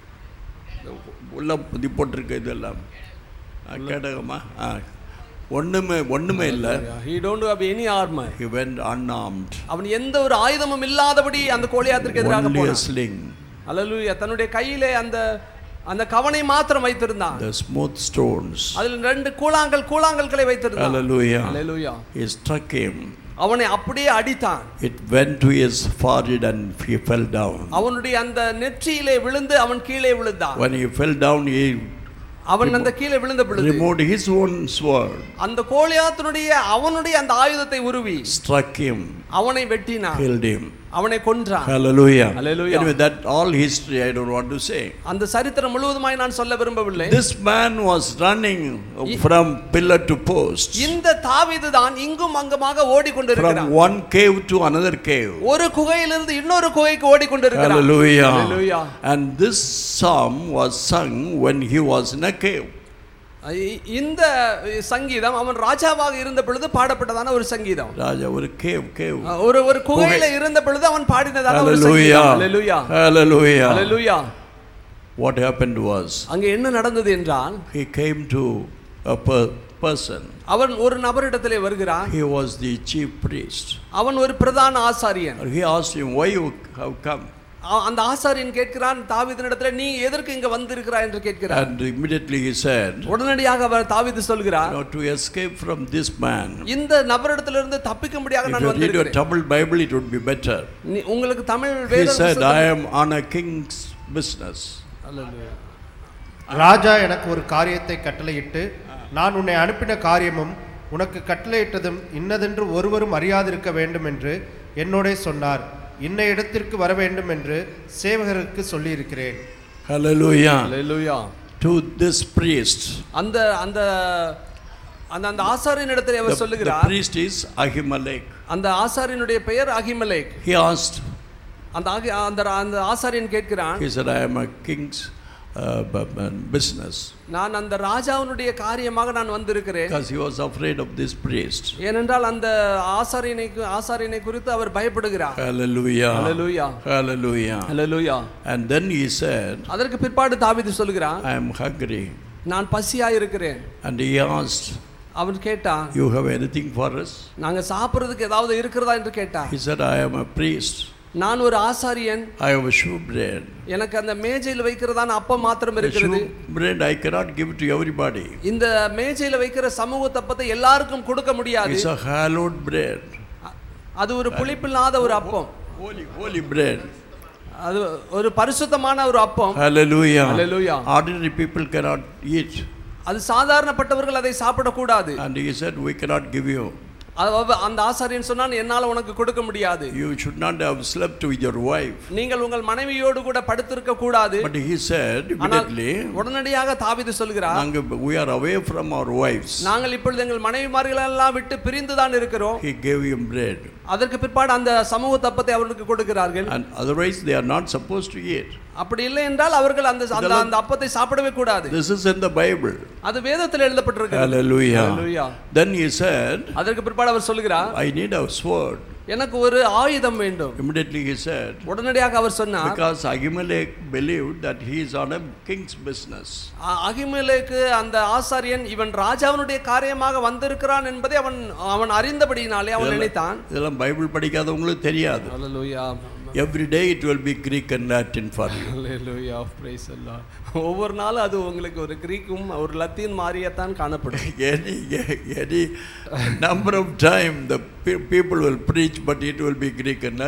உள்ள புதி போட்டிருக்க இதெல்லாம் கேடகமா ஒண்ணுமே ஒண்ணுமே இல்ல. he don't have any armor. he went unarmed. அவன் எந்த ஒரு ஆயுதமும் இல்லாதபடி அந்த கோலியாத்திற்கு எதிராக போனான். sling. ஹalleluya. தன்னுடைய கையிலே அந்த அந்த கவனை மாத்திரம் வைத்திருந்தான். the smooth stones. அதில் ரெண்டு கூழாங்கல் கூழாங்கல்களை வைத்திருந்தான். hallelujah. hallelujah. he struck him. அவனை அப்படியே அடித்தான். it went to his forehead and he fell down. அவனுடைய அந்த நெற்றியிலே விழுந்து அவன் கீழே விழுந்தான். when he fell down he அவன் அந்த கீழே விழுந்த பொழுது removed his own sword. அந்த கோலியாத்தினுடைய அவனுடைய அந்த ஆயுதத்தை உருவி struck him. அவனை வெட்டினான். killed him. அவனை கொன்றான். hallelujah. hallelujah. Anyway, that all history I don't want to say. அந்த சரித்திரம் முழுவதுமாய் நான் சொல்ல விரும்பவில்லை. this man was running from pillar to post. இந்த தாவீது தான் இங்கும் அங்குமாக ஓடிக்கொண்டிருக்கிறான். from one cave to another cave. ஒரு குகையிலிருந்து இன்னொரு குகைக்கு ஓடிக்கொண்டிருக்கிறான். hallelujah. hallelujah. and this psalm was sung when he was in a cave. இந்த சங்கீதம் அவன் ராஜாவாக இருந்த பொழுது பாடப்பட்டதான ஒரு சங்கீதம். ராஜா ஒரு கேவ் கேவ் ஒரு ஒரு குகையில இருந்த பொழுது அவன் பாடினதான ஒரு Hallelujah. சங்கீதம். Hallelujah. Hallelujah. Hallelujah. what happened was அங்கே என்ன நடந்தது என்றால் he came to a per- person. அவன் ஒரு நபரிடத்திலே வருகிறான். he was the chief priest. அவன் ஒரு பிரதான ஆசாரியன். he asked him why you have come. அந்த ஆசாரியன் கேட்கிறான் தாவீதினிடத்திலே நீ எதற்கு இங்க வந்திருக்கிறாய் என்று கேட்கிறான். and immediately he said உடனடியாக அவர் தாவீது சொல்கிறார் you know, to escape from this man. இந்த நபரிடத்திலிருந்து தப்பிக்கும்படியாக நான் வந்திருக்கிறேன். if you read your Tamil Bible it would be better. உங்களுக்கு தமிழ் வேத he said I am on a king's business. ராஜா எனக்கு ஒரு காரியத்தை கட்டளையிட்டு நான் உன்னை அனுப்பின காரியமும் உனக்கு கட்டளையிட்டதும் இன்னதென்று ஒருவரும் அறியாதிருக்க வேண்டும் என்று என்னோட சொன்னார். இன்ன இடத்திற்கு வர வேண்டும் என்று சேவகருக்கு சொல்லி இருக்கிறேன். hallelujah. hallelujah. to this priest. அந்த அந்த அந்த அந்த ஆசாரியனிடத்தில் அவர் சொல்லுகிறார். the priest is Ahimelech. அந்த ஆசாரியனுடைய பெயர் அகிமெலேக். he asked அந்த அந்த அந்த ஆசாரியன் கேட்கிறான். he said I am a king's uh, business. நான் அந்த ராஜாவுடைய காரியமாக நான் வந்திருக்கிறேன். because he was afraid of this priest. ஏனென்றால் அந்த ஆசாரியனை ஆசாரியனை குறித்து அவர் பயப்படுகிறார். hallelujah. hallelujah. hallelujah. hallelujah. and then he said அதற்கு பிற்பாடு தாவீது சொல்கிறான் I am hungry. நான் பசியாய் இருக்கிறேன். and he asked அவன் கேட்டான் you have anything for us. நாங்க சாப்பிடுறதுக்கு ஏதாவது இருக்கிறதா என்று கேட்டான். he said I am a priest. நான் ஒரு ஆசாரியன். I have a showbread. எனக்கு அந்த மேஜையில் வைக்கிறதான அப்பம் மாத்திரம் இருக்கிறது. bread I cannot give it to everybody. இந்த மேஜையில் வைக்கிற சமூக தப்பத்தை எல்லாருக்கும் கொடுக்க முடியாது. it's a hallowed bread. அது ஒரு புளிப்பில்லாத ஒரு அப்பம். holy holy bread. அது ஒரு பரிசுத்தமான ஒரு அப்பம். hallelujah. hallelujah. ordinary people cannot eat. அது சாதாரணப்பட்டவர்கள் அதை சாப்பிட கூடாது. and he said we cannot give you. அந்த ஆசாரியன் சொன்னான் என்னால உனக்கு கொடுக்க முடியாது. you should not have slept with your wife. நீங்கள் உங்கள் மனைவியோடு கூட படுத்திருக்க கூடாது. but he said immediately உடனடியாக தாவீது சொல்கிறார் நாங்க we are away from our wives. நாங்கள் இப்பொழுது எங்கள் மனைவிமார்களை எல்லாம் விட்டு பிரிந்து தான் இருக்கிறோம். he gave him bread. அதற்கு பிற்பாடு அந்த சமூக தப்பத்தை அவருக்கு கொடுக்கிறார்கள். and otherwise they are not supposed to eat. அப்படி இல்லை என்றால் அவர்கள் அந்த அந்த அப்பத்தை சாப்பிடவே கூடாது. this is in the Bible. அது வேதத்தில் எழுதப்பட்டிருக்கிறது. hallelujah. hallelujah. then he said அதற்கு பிற்பாடு அவர் சொல்கிறார் I need a sword. எனக்கு ஒரு ஆயுதம் வேண்டும். immediately he said உடனடியாக அவர் சொன்னார் because Ahimelech believed that he is on a king's business. அகிமெலேக்கு அந்த ஆசாரியன் இவன் ராஜாவினுடைய காரியமாக வந்திருக்கிறான் என்பதை அவன் அவன் அறிந்தபடியினாலே அவன் நினைத்தான். இதெல்லாம் பைபிள் படிக்காதவங்களுக்கு தெரியாது. hallelujah. every day it will be Greek and Latin for you. hallelujah. praise the Lord. ஒவ்வொரு நாளும் அது உங்களுக்கு ஒரு கிரீக்கும் ஒரு லத்தீன் மாரியத்தான் காணப்படும். any any number of time the people will preach but it will be Greek and Latin.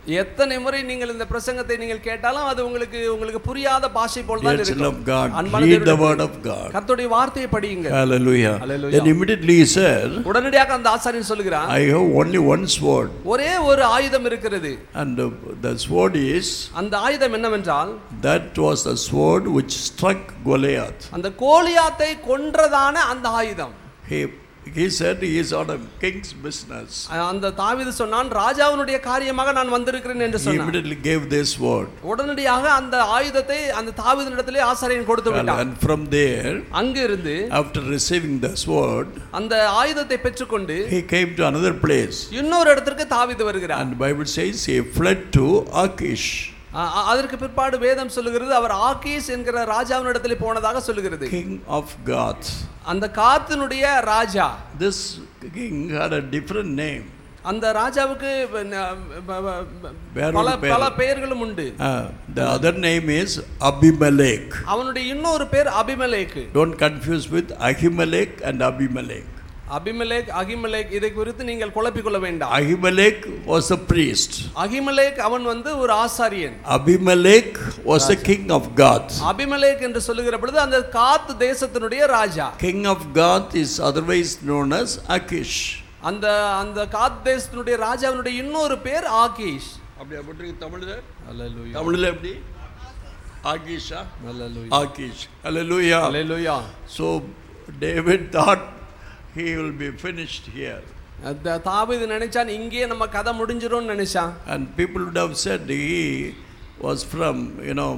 எத்தனை முறை நீங்கள் இந்த பிரசங்கத்தை நீங்கள் கேட்டாலும் அது உங்களுக்கு உங்களுக்கு புரியாத பாஷை போல தான் Dear children of இருக்கும். God, அன்பான read the தேவனுடைய word of God. கர்த்தருடைய வார்த்தையை படியுங்க. Hallelujah. Hallelujah. Then immediately he said, உடனடியாக அந்த ஆசாரியன் சொல்கிறான், I have only one sword. ஒரே ஒரு ஆயுதம் இருக்கிறது. And uh, the sword is, அந்த ஆயுதம் என்னவென்றால், that was the sword which struck Goliath. அந்த கோலியாத்தை கொன்றதான அந்த ஆயுதம். He He said he is on a king's business. அந்த தாவீது சொன்னான், ராஜாவினுடைய காரியமாக நான் வந்திருக்கிறேன் என்று He சொன்னான். immediately gave this word. உடனடியாக அந்த ஆயுதத்தை அந்த தாவீதினிடத்திலே ஆசாரியன் கொடுத்து விட்டான். And from there, அங்கிருந்து after receiving the sword, அந்த ஆயுதத்தை பெற்றுக்கொண்டு he came to another place. இன்னொரு இடத்திற்கு தாவீது வருகிறார். And the Bible says he fled to Achish. அதற்கு பிற்பாடு வேதம் சொல்லுகிறது, அவர் ஆகீஸ் என்கிற ராஜாவினிடத்தில் போனதாக சொல்லுகிறது. King of Gath. அந்த காத்தினுடைய ராஜா. This king had a different name. அந்த ராஜாவுக்கு பல பல பெயர்களும் உண்டு. The other name is Abimelech. அவனுடைய இன்னொரு பேர் Abimelech. Don't confuse with Ahimelech and Abimelech. Abimelech Ahimelech இதை குறித்து நீங்கள் குழப்பிக் கொள்ள வேண்டாம். Ahimelech was a priest. Ahimelech அவன் வந்து ஒரு ஆசாரியன். Abimelech was a king of Gath. Abimelech என்று சொல்லுகிற பொழுது அந்த காத் தேசத்தினுடைய ராஜா. King of Gath is otherwise known as Achish. அந்த அந்த காத் தேசத்தினுடைய ராஜாவினுடைய இன்னொரு பேர் ஆகீஷ். அப்படியே போட்டு தமிழ்ல ஹalleluya. தமிழ்ல எப்படி? ஆகீஷா? ஹalleluya. ஆகீஷ். Hallelujah. Hallelujah. So David thought he will be finished here. அந்த தாவீது நினைச்சான் இங்கே நம்ம கதை முடிஞ்சிரும்னு நினைச்சான். And people would have said he was from, you know,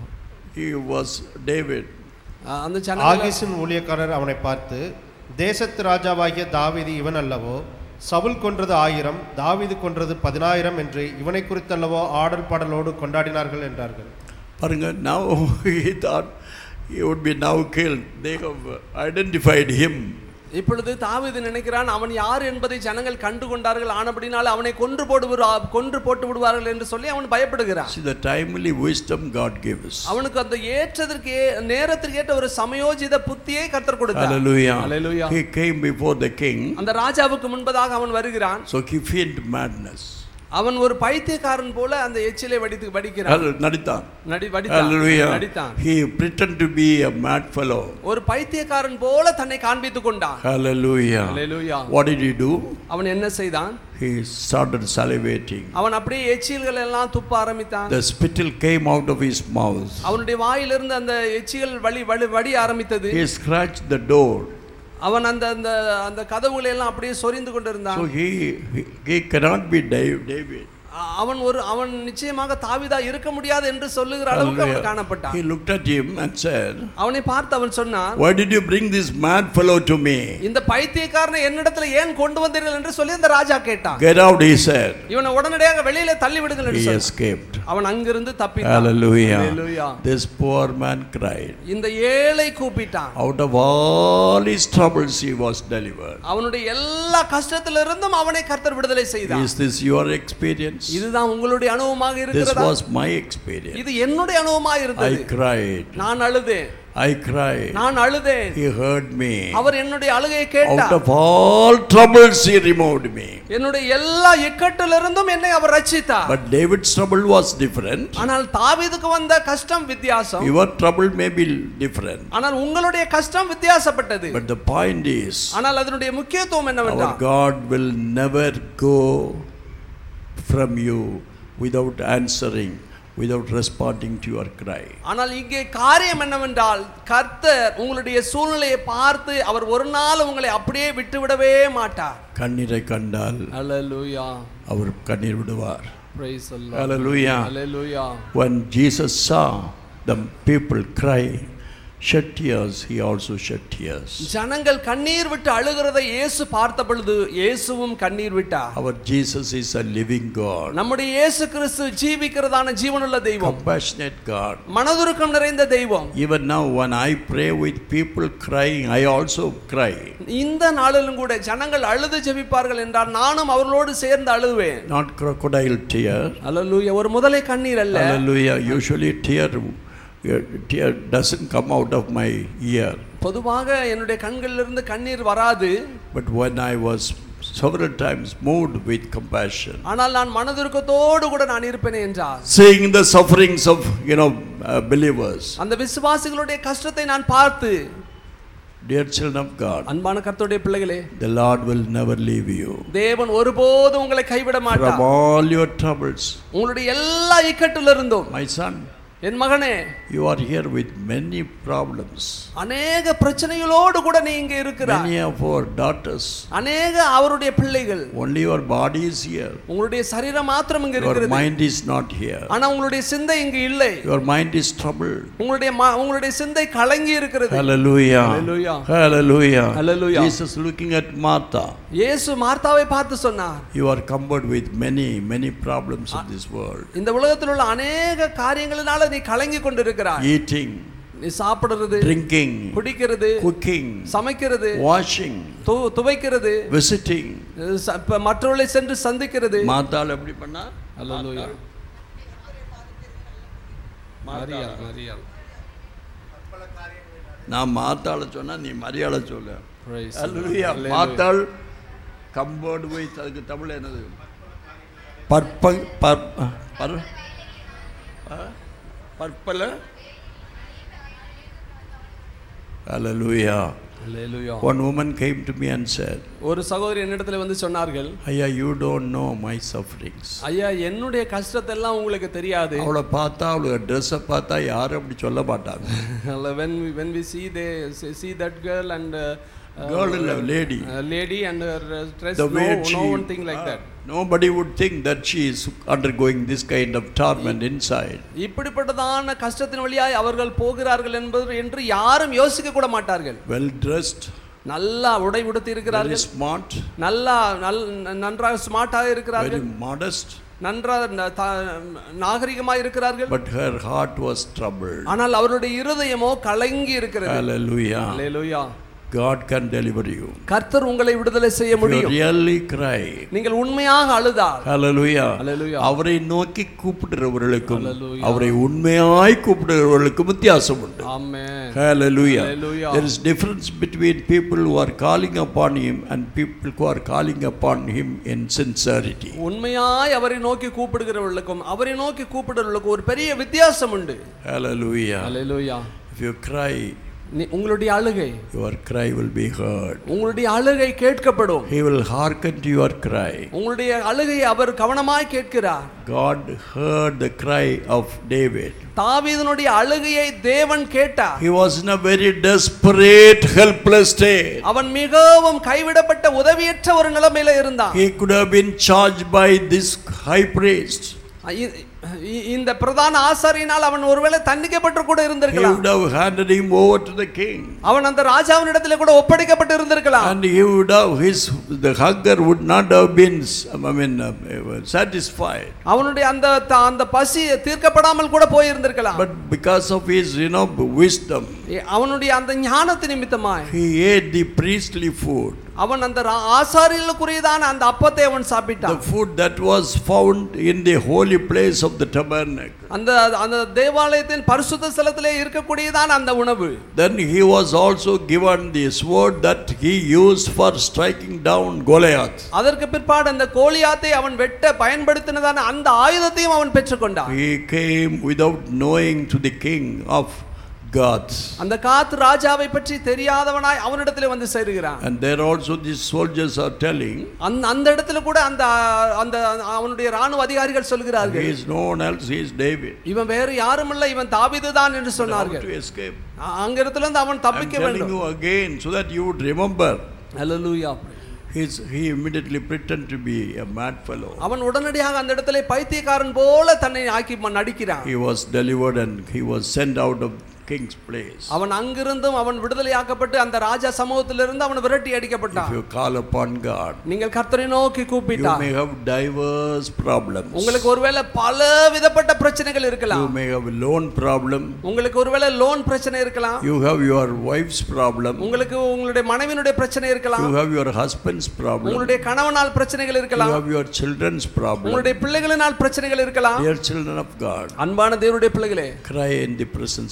he was David. அந்த ஜனங்கள் ஆகீசின் ஊழியக்காரர் அவனை பார்த்து, தேசத்து ராஜாவாகிய தாவீது இவன் அல்லவோ, சவுல் கொன்றது ஆயிரம், தாவீது கொன்றது பதினாயிரம் என்று இவனை குறித்தல்லவோ ஆடல் பாடலோடு கொண்டாடினார்கள் என்றார்கள். பாருங்க, now he thought he would be now killed. They have identified him. இப்பொழுது தாவீது நினைக்கிறான், அவன் யார் என்பதை ஜனங்கள் கண்டு கொண்டார்கள், ஆனபடினால அவனை கொன்று போடுவார் கொன்று போட்டு விடுவார்கள் என்று சொல்லி அவன் பயப்படுகிறான். See, the timely wisdom God gives. அவனுக்கு அந்த ஏற்றதற்கு நேரத்திற்கு ஏற்ற ஒரு சமயோஜித புத்தியை கர்த்தர் கொடுத்தார். Hallelujah. Hallelujah. He came before the king. அந்த ராஜாவுக்கு முன்பதாக அவன் வருகிறான். So he feigned madness. அவன் ஒரு பைத்தியக்காரன் போல அந்த எச்சிலை வடித்து வடிக்கிறான். நடித்தான். நடி வடித்தான். நடித்தான். He pretended to be a mad fellow. ஒரு பைத்தியக்காரன் போல தன்னை காண்பித்துக் கொண்டான். Hallelujah. Hallelujah. What did he do? அவன் என்ன செய்தான்? He started salivating. அவன் அப்படியே எச்சில்கள் எல்லாம் துப்ப ஆரம்பித்தான். The spittle came out of his mouth. அவனுடைய வாயிலிருந்து அந்த எச்சிகள் வலி வடி ஆரம்பித்தது. He scratched the door. அவன் அந்த அந்த அந்த கதவுகளை எல்லாம் அப்படியே சொரிந்து கொண்டிருந்தான். So he he cannot be David. அவன் ஒரு அவன் நிச்சயமாக தாவீதா இருக்க முடியாது என்று சொல்லுகிற அளவுக்கு அவன் காணப்பட்டான். He looked at him and said, அவனை பார்த்து அவன் சொன்னான், why did you bring this mad fellow to me? இந்த பைத்தியக்காரனை என்னிடத்தில் ஏன் கொண்டு வந்தீர்கள் என்று சொல்லி அந்த ராஜா கேட்டான். Get out, he said. இவனை உடனடியாக வெளியிலே தள்ளி விடுங்கள் என்று சொன்னான். He escaped. அவன் அங்கிருந்து தப்பித்தான். Hallelujah. Hallelujah. This poor man cried. இந்த ஏழை கூப்பிட்டான். Out of all his troubles he was delivered. அவனுடைய எல்லா கஷ்டத்திலிருந்தும் அவனை கர்த்தர் விடுதலை செய்தார். Is this your experience? இதுதான் உங்களுடைய அனுபவமாக இருக்கிறதா? This was my experience. இது என்னுடைய அனுபவமாக இருந்தது. I cried. நான் அழுதேன். I cried. நான் அழுதேன். He heard me. அவர் என்னுடைய அழுகையை கேட்டார். Out of all troubles he removed me. என்னுடைய எல்லா இக்கட்டிலிருந்தும் என்னை அவர் ரட்சித்தார். But David's trouble was different. ஆனால் தாவீதுக்கு வந்த கஷ்டம் வித்தியாசம். Your trouble may be different. ஆனால் உங்களுடைய கஷ்டம் வித்தியாசப்பட்டது. But the point is, ஆனால் அதனுடைய முக்கியத்துவம் என்னவென்றால், our God will never go from you without answering, without responding to your cry. ஆனால் இங்கே காரியம் என்னவென்றால், கர்த்தர் உங்களுடைய சூழ்நிலையை பார்த்து அவர் ஒரு நாள் உங்களை அப்படியே விட்டு விடவே மாட்டார். கண்ணீரை கண்டால் ஹalleluya, அவர் கண்ணீர் விடுவார். praise the Lord. Hallelujah. Hallelujah. When Jesus saw the people cry, shed tears, he also shed tears. ஜனங்கள் கண்ணீர் விட்டு அழுகிறதை இயேசு பார்த்த பொழுது இயேசுவும் கண்ணீர் விட்டார். Our Jesus is a living God. நம்முடைய இயேசு கிறிஸ்து ஜீவிக்கிறதான ஜீவனுள்ள தெய்வம். Compassionate God. மனதுருக்கம் நிறைந்த தெய்வம். Even now when I pray with people crying, I also cry. இந்த நாளிலும் கூட ஜனங்கள் அழுது ஜெபிப்பார்கள் என்றால் நானும் அவர்களோடு சேர்ந்து அழுவேன். Not crocodile tear. ஹalleluya. ஒரு முதலை கண்ணீர் அல்ல. Hallelujah. Usually tear tear doesn't come out of my ear. பொதுவாக என்னுடைய கண்களிலிருந்து கண்ணீர் வராது. But when I was several times moved with compassion. ஆனால் நான் மனதுருக்கத்தோடு கூட நான் இருப்பேனே என்றார். Seeing the sufferings of, you know, uh, believers. அந்த விசுவாசிகளுடைய கஷ்டத்தை நான் பார்த்து, Dear children of God, அன்பான கர்த்தருடைய பிள்ளைகளே, the Lord will never leave you. தேவன் ஒருபோதும் உங்களை கைவிட மாட்டார். From all your troubles. உங்களுடைய எல்லா இக்கட்டிலிருந்தும், My son, என் மகனே, you are here with many problems. அநேக பிரச்சனைகளோடு கூட நீ இங்கே இருக்கிறாய். Many of our daughters. அநேக அவருடைய பிள்ளைகள். Only your body is here. உங்களுடைய சரீரம் மாத்திரம் இங்கே Your இருக்கிறது. mind is not here. ஆனா உங்களுடைய சிந்தை இங்கு இல்லை. Your mind is troubled. உங்களுடைய ம- உங்களுடைய சிந்தை கலங்கி இருக்கிறது. Hallelujah. Hallelujah. Hallelujah. Hallelujah. Jesus looking at Martha. இயேசு மார்த்தாவை பார்த்து சொன்னார், You are cumbered with many, many problems of this world. இந்த உலகத்தில் உள்ள அநேக காரியங்களினால நீ கலங்கி கொண்டிருக்கிறாய். Eating, நீ சாப்பிடுறது, drinking, குடிக்கிறது, cooking, சமைக்கிறது, washing, து- துவைக்கிறது, visiting. ச- ப- மற்றவர்களை சென்று சந்திக்கிறது. மாத்தாள் எப்படி பண்ணா? Hallelujah. மாத்தாள். நான் மாத்தாள சொன்னா நீ மரியாதை சொல்ல. Praise Hallelujah. Hallelujah. மாத்தாள் கம்பர்டு வைத்து, அதுக்கு தமிழ் என்னது? பற்ப பர் பர் பற்பல. Hallelujah. Hallelujah. One woman came to me and said, ஒரு சகோதரி என்னிடத்துல வந்து சொன்னார்கள், ஐயா, you don't know my sufferings. ஐயா, என்னுடைய கஷ்டத்தை எல்லாம் உங்களுக்கு தெரியாது. அவளை பார்த்தா, அவளுக்கு ட்ரெஸ்ஸை பார்த்தா யாரும் அப்படி சொல்ல மாட்டாங்க. when we, when we see they see that girl and uh, Girl இல்ல, lady. uh, lady and her uh, dress, The no, way no she, one thing like uh, that. Nobody would think that she is undergoing this kind of torment inside. இப்படிப்பட்டதான கஷ்டத்தின் வழியாய் அவர்கள் போகிறார்கள் என்பது என்று யாரும் யோசிக்க கூட மாட்டார்கள். Well dressed, நல்லா உடை உடுத்தி very இருக்கிறார்கள், smart, நல்லா நல்- நன்றாக ஸ்மார்ட்டாக very இருக்கிறார்கள், modest, நன்றாக ந- த- நாகரிகமாக இருக்கிறார்கள். but her heart was troubled. ஆனால் அவருடைய இருதயமோ கலங்கி இருக்கிறது. Hallelujah. Hallelujah. God can deliver you. கர்த்தர் உங்களை விடுதலை செய்ய If you முடியும். really cry. நீங்கள் உண்மையாக அழுதால். Hallelujah. Hallelujah. அவரை நோக்கி கூப்பிடுறவர்களுக்கும் Hallelujah. அவரை உண்மையாய் கூப்பிடுறவர்களுக்கும் வித்தியாசம் உண்டு. Amen. Hallelujah. Hallelujah. There is difference between people who are calling upon him and people who are calling upon him in sincerity. உண்மையாய் அவரை நோக்கி கூப்பிடுகிறவர்களுக்கும் அவரை நோக்கி கூப்பிடுறவர்களுக்கும் ஒரு பெரிய வித்தியாசம் உண்டு. Hallelujah. Hallelujah. If you cry, நீ- உங்களுடைய அழுகை, your cry will be heard. உங்களுடைய அழுகை கேட்கப்படும். He will hearken to your cry. உங்களுடைய அழுகை அவர் கவனமாய் கேட்கிறார். God heard the cry of David. தாவீதினுடைய அழுகையை தேவன் கேட்டார். He was in a very desperate, helpless state. அவன் மிகவும் கைவிடப்பட்ட உதவியற்ற ஒரு நிலைமையில இருந்தான். He could have been charged by this high priest. இ- இ- இந்த பிரதான ஆசாரியனால் அவன் ஒருவேளை தண்டிக்கப்பட்டு கூட He இருந்திருக்கலாம். would have handed him over to the king. அவன் அந்த ராஜாவினிடத்தில் கூட ஒப்படைக்கப்பட்டு இருந்திருக்கலாம். And he would have, his, the hunger would not have been, I mean, uh, satisfied. அவனுடைய அந்த த- அந்த பசி தீர்க்கப்படாமல் கூட போய் இருந்திருக்கலாம். But because of his, you know, wisdom, அவனுடைய அந்த ஞானத்து நிமித்தமாய் he ate the priestly food. அவன் அந்த ரா- ஆசாரியர்களுக்குரியதான அந்த அப்பத்தை அவன் The சாப்பிட்டான். food that was found in the holy place of the tabernacle. அந்த அந்த தேவாலயத்தின் பரிசுத்த ஸ்தலத்திலே இருக்கக்கூடியதான அந்த உணவு. Then he was also given the sword that he used for striking down Goliath. அதற்கு பிற்பாடு அந்த கோலியாத்தை அவன் வெட்ட பயன்படுத்தினதான அந்த ஆயுதத்தையும் அவன் பெற்றுக்கொண்டான். He came without knowing to the king of Gath. அந்த காத் ராஜாவை பற்றி தெரியாதவனாய் அவனிடத்தில் வந்து சேருகிறான். And there also these soldiers are telling, அந்த அந்த இடத்துல கூட அந்த அந்த அவனுடைய ராணுவ அதிகாரிகள் he சொல்கிறார்கள், is no one else, he is David. இவன் வேறு யாரும் இல்லை, இவன் தாவீதுதான் என்று How சொன்னார்கள். to escape? அங்க இடத்துல இருந்து அவன் I am தப்பிக்க telling வேண்டும். you again so that you would remember. Hallelujah. He's, he immediately pretended to be a mad fellow. அவன் உடனடியாக அந்த இடத்துல பைத்தியக்காரன் போல தன்னை ஆக்கி நடிக்கிறான். He was delivered and he was sent out of king's place. அவன் அங்கிருந்தும் அவன் விடுதலையாக்கப்பட்டு அந்த ராஜா சமூகத்திலிருந்து அவன் விரட்டி அடிக்கப்பட்டான். If you call upon God, நீங்கள் கர்த்தரை நோக்கி you கூப்பிட்டால் may have diverse problems. உங்களுக்கு ஒருவேளை பல விதப்பட்ட பிரச்சனைகள் You இருக்கலாம். may have a loan problem. உங்களுக்கு ஒருவேளை லோன் பிரச்சனை இருக்கலாம். You have your wife's problem. உங்களுக்கு உங்களுடைய மனைவியினுடைய பிரச்சனை இருக்கலாம். You have your husband's problem. உங்களுடைய கணவனால் பிரச்சனைகள் You இருக்கலாம். have your children's problem. உங்களுடைய பிள்ளைகளினால் பிரச்சனைகள் இருக்கலாம். Dear children of God, அன்பான தேவனுடைய பிள்ளைகளே, cry in the presence of God.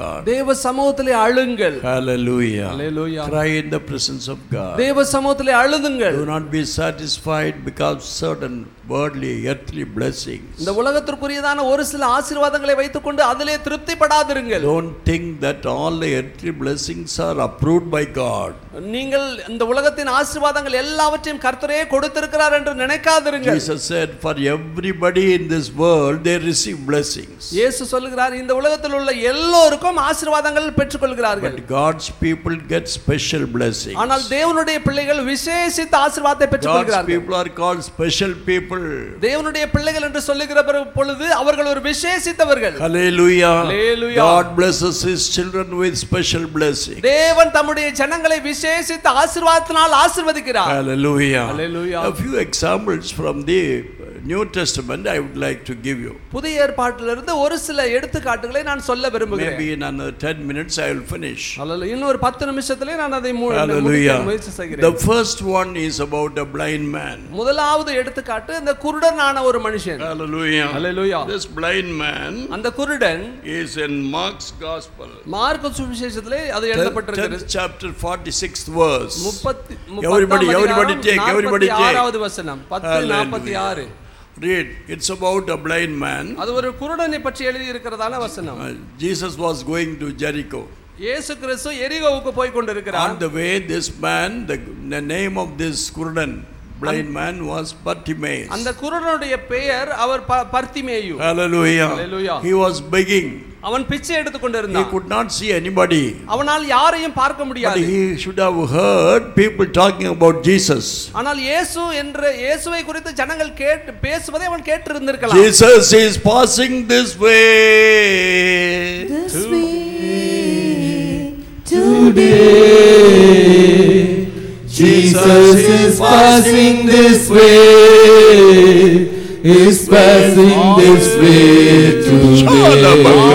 God. தேவ சமூகத்திலே அழுங்கள். Hallelujah. Hallelujah. Cry in the presence of God. தேவ சமூகத்திலே அழுதுங்கள். Do not be satisfied because certain worldly earthly blessings. இந்த உலகத்திற்குரியதான ஒரு சில ஆசீர்வாதங்களை வைத்துக்கொண்டு அதிலே திருப்திப்படாதிருங்கள். Don't think that all the earthly blessings are approved by God. நீங்கள் இந்த உலகத்தின் ஆசீர்வாதங்கள் எல்லாவற்றையும் கர்த்தரே கொடுத்திருக்கிறார் என்று நினைக்காதிருங்கள். Jesus said for everybody in this world they receive blessings. இயேசு சொல்கிறார் இந்த உலகத்தில் உள்ள எல்லோருக்கும் ஆசீர்வாதங்கள் பெற்றுக்கொள்கிறார்கள். But God's people get special blessings. ஆனால் தேவனுடைய பிள்ளைகள் விசேஷித்த ஆசீர்வாதத்தை பெற்றுக்கொள்கிறார்கள். God's people are called special people. தேவனுடைய பிள்ளைகள் என்று சொல்லுகிற பொழுது அவர்கள் ஒரு விசேஷித்தவர்கள். Hallelujah. Hallelujah. God blesses his children with special blessings. தேவன் தம்முடைய ஜனங்களை விசேஷித்த ஆசீர்வாதத்தினால் ஆசீர்வதிக்கிறார். Hallelujah. Hallelujah. A few examples from the New Testament I would like to give you. புதிய ஏற்பாட்டிலிருந்து ஒரு சில எடுத்துக்காட்டுகளை நான் சொல்ல விரும்புகிறேன். Maybe in another ten minutes I will finish. Hallelujah. இன்னும் ஒரு பத்து நிமிஷத்திலே நான் அதை முடிக்க முயற்சி செய்கிறேன். The first one is about a blind man. முதலாவது எடுத்துக்காட்டு இந்த குருடனான ஒரு மனுஷன். Hallelujah. Hallelujah. This blind man அந்த குருடன் is in Mark's gospel. Mark சுவிசேஷத்திலே அது எழுதப்பட்டிருக்கிறது. tenth chapter forty-sixth verse. முப்பது Everybody everybody take everybody take. ஆறாவது வசனம் பத்து நாற்பத்தி ஆறு. Read. It's about a blind man. அது ஒரு குருடனை பற்றி எழுதி இருக்கிறதான வசனம். Jesus was going to Jericho. இயேசு கிறிஸ்து எரிகோவுக்கு போய் கொண்டிருக்கிறார். On the way this man, the, the name of this kurudan blind man was Bartimaeus. அந்த குருடனுடைய பெயர் அவர் Bartimaeus. Hallelujah. Hallelujah. He was begging. அவன் பிச்சை எடுத்துக் கொண்டிருந்தான். He could not see anybody. அவனால் யாரையும் பார்க்க முடியாது. But he should have heard people talking about Jesus. ஆனால் இயேசு என்ற இயேசுவை குறித்து ஜனங்கள் கேட்டு பேசுவதை அவன் கேட்டு இருந்திருக்கலாம். Jesus is passing this way. This way today. Jesus is passing this way. Is passing this way today.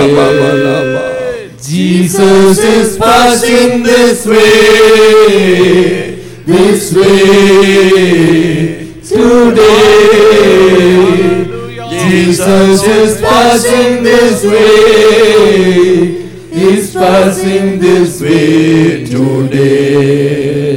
Jesus is passing this way, this way today. Jesus is passing this way, is passing this way today.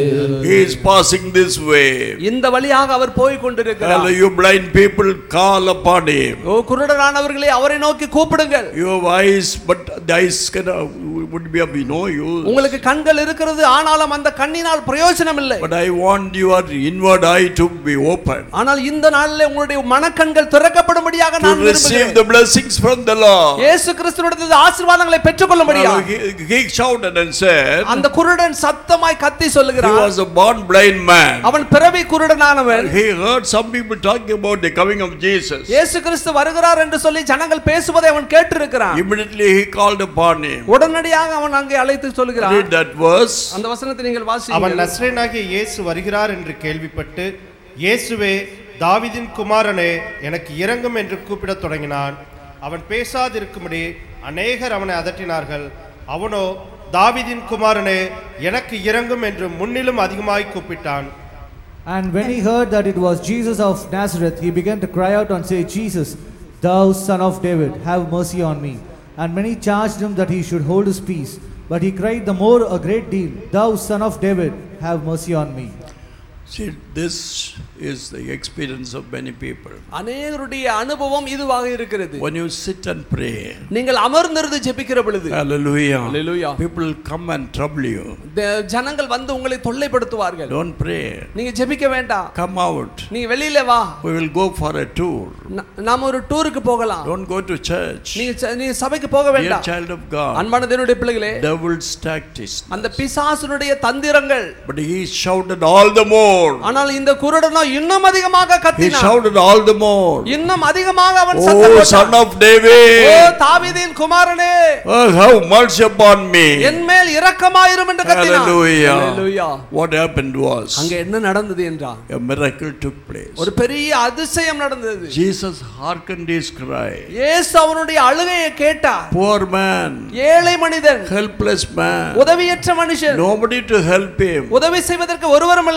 He is passing this way. இந்த வழியாக அவர் போய் கொண்டிருக்கிறார். All you blind people call upon him. ஓ குருடரானவர்களே அவரை நோக்கி கூப்பிடுங்கள். You have eyes but the eyes cannot would be of no use. உங்களுக்கு கண்கள் இருக்கிறது ஆனாலும் அந்த கண்ணினால் பிரயோஜனம் இல்லை. But I want your inward eye to be open. ஆனால் இந்த நாளிலே உங்களுடைய மனக்கண்கள் திறக்கப்படும்படியாக நான் விரும்புகிறேன். To receive the blessings from the Lord. இயேசு கிறிஸ்துவிடமிருந்து ஆசீர்வாதங்களை பெற்றுக்கொள்ளும்படியாக. He shouted and said. அந்த குருடன் சத்தமாய் கத்தி சொல்லுகிறான். He was a born blind man. அவன் பிறவி குருடனானவன். He heard some people talking about the coming of Jesus. இயேசு கிறிஸ்து வருகிறார் என்று சொல்லி ஜனங்கள் பேசுவதை அவன் கேட்டிருக்கிறான். Immediately he called upon him. உடனடியாக அவன் அங்கே அழைத்து சொல்லுகிறான். Read that verse. அந்த வசனத்தை நீங்கள் வாசியுங்கள். அவன் நசரேயனாகிய இயேசு வருகிறார் என்று கேள்விப்பட்டு இயேசுவே தாவீதின் குமாரனே எனக்கு இரங்கும் என்று கூப்பிடத் தொடங்கினான். அவன் பேசாதிருக்கும்படி அநேகர் அவனை அதட்டினார்கள். அவனோ தாவீதின் குமாரனே எனக்கு இரங்கும் என்று முன்னிலும் அதிகமாய் கூப்பிட்டான். And when he heard that it was Jesus of Nazareth, he began to cry out and say, Jesus, thou son of David, have mercy on me. And many charged him that he should hold his peace. But he cried the more a great deal, thou son of David, have mercy on me. See, this is the experience of many people. அநேகருடைய அனுபவம் இதுவாக இருக்கிறது. When you sit and pray, நீங்கள் அமர்ந்திருந்து ஜெபிக்கிற பொழுது, hallelujah, hallelujah, people come and trouble you. ஜனங்கள் வந்து உங்களை தொல்லைப்படுத்துவார்கள். Don't pray. நீங்க ஜெபிக்க வேண்டாம். Come out. நீங்க வெளியில வா. We will go for a tour. நாம ஒரு டூருக்கு போகலாம். Don't go to church. நீங்க நீ சபைக்கு போக வேண்டாம். Dear child of God. அன்பான தேவனுடைய பிள்ளைகளே, devil's tactics. அந்த பிசாசுனுடைய தந்திரங்கள். But he shouted all the more. ஆனால் இந்த குருடனோ இன்னும் அதிகமாக கத்தினான். He shouted all the more. இன்னும் அதிகமாக அவன் சத்தம் போட்டான். Oh son of David. ஓ தாவீதின் குமாரனே. Oh have mercy upon me. என்மேல் இரக்கமாயிரும் என்று கத்தினான். Hallelujah. Hallelujah. What happened was, அங்கே என்ன நடந்தது என்றால், a miracle took place. ஒரு பெரிய அதிசயம் நடந்தது. Jesus hearkened his cry. இயேசு அவனுடைய அழுகையை கேட்டார். Poor man. ஏழை மனிதன். Helpless man. உதவியற்ற மனுஷன். Nobody to help him. உதவி செய்வதற்கு ஒருவரும் இல்லை. He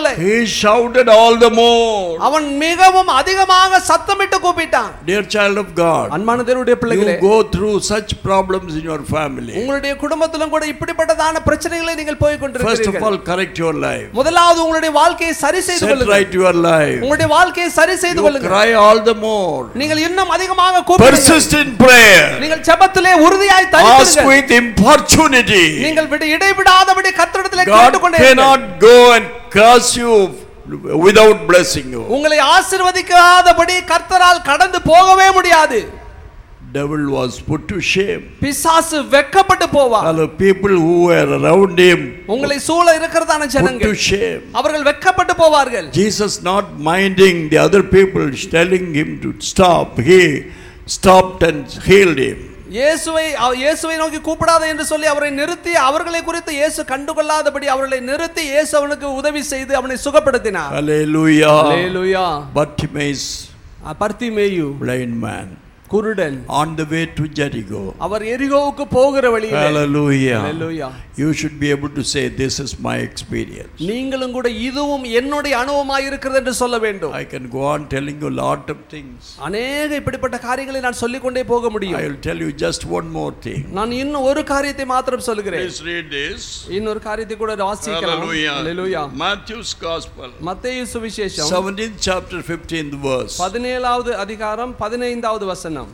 shouted all the more. அவன் மிகவும் அதிகமாக சத்தமிட்டு கூப்பிட்டான். Dear child of God, அன்பான தேவனுடைய பிள்ளைகளே, you go through such problems in your family. உங்களுடைய குடும்பத்திலும் கூட இப்படிப்பட்டதான பிரச்சனைகளை நீங்கள் போய் கொண்டிருக்கிறீர்கள். First of all, correct your life. முதலாவது உங்களுடைய வாழ்க்கையை சரி செய்து Set கொள்ளுங்கள். right your life. உங்களுடைய வாழ்க்கையை சரி செய்து You கொள்ளுங்கள். cry all the more. நீங்கள் இன்னும் அதிகமாக கூப்பிடுங்கள். Persist in prayer. நீங்கள் ஜெபத்திலே உறுதியாய் Ask தரித்திருங்கள். with importunity. நீங்கள் விட இடைவிடாதபடி கர்த்தரிடத்திலே God கேட்டுக்கொண்டே இருங்கள். cannot go and curse you without blessing you. உங்களை ஆசீர்வதிக்காதபடி கர்த்தரால் கடந்து போகவே முடியாது. Devil was put to shame. பிசாசு வெட்கப்பட்டு போவார். All the people who were around him உங்களை சூழ இருக்கிறதான put ஜனங்கள் to shame. அவர்கள் வெட்கப்பட்டு போவார்கள். Jesus not minding the other people telling him to stop, he stopped and healed him. இயேசுவை இயேசுவை நோக்கி கூப்பிடாத என்று சொல்லி அவரை நிறுத்தி அவர்களை குறித்து இயேசு கண்டுகொள்ளாதபடி அவர்களை நிறுத்தி இயேசு அவனுக்கு உதவி செய்து அவனை சுகப்படுத்தினார். Hallelujah. Hallelujah. Bartimaeus, Bartimaeus blind man, குருடன், on the way to Jericho. அவர் எரிகோவுக்கு போகிற வழியிலே. Hallelujah. Hallelujah. You should be able to say, this is my experience. நீங்களும் கூட இதுவும் என்னுடைய அனுபவமாய் இருக்கிறது என்று சொல்ல வேண்டும். I can go on telling you a lot of things. அநேக இப்படிப்பட்ட காரியங்களை நான் சொல்லிக் கொண்டே போக முடியும். I will tell you just one more thing. நான் இன்னும் ஒரு காரியத்தை மாத்திரம் சொல்கிறேன். Please read this. இன்னொரு காரியத்தை கூட வாசிக்கலாம். Hallelujah. Hallelujah. Matthew's Gospel, மத்தேயு சுவிசேஷம் seventeenth chapter, fifteenth verse. பதினேழாவது அதிகாரம் பதினைந்தாவது வசனம்.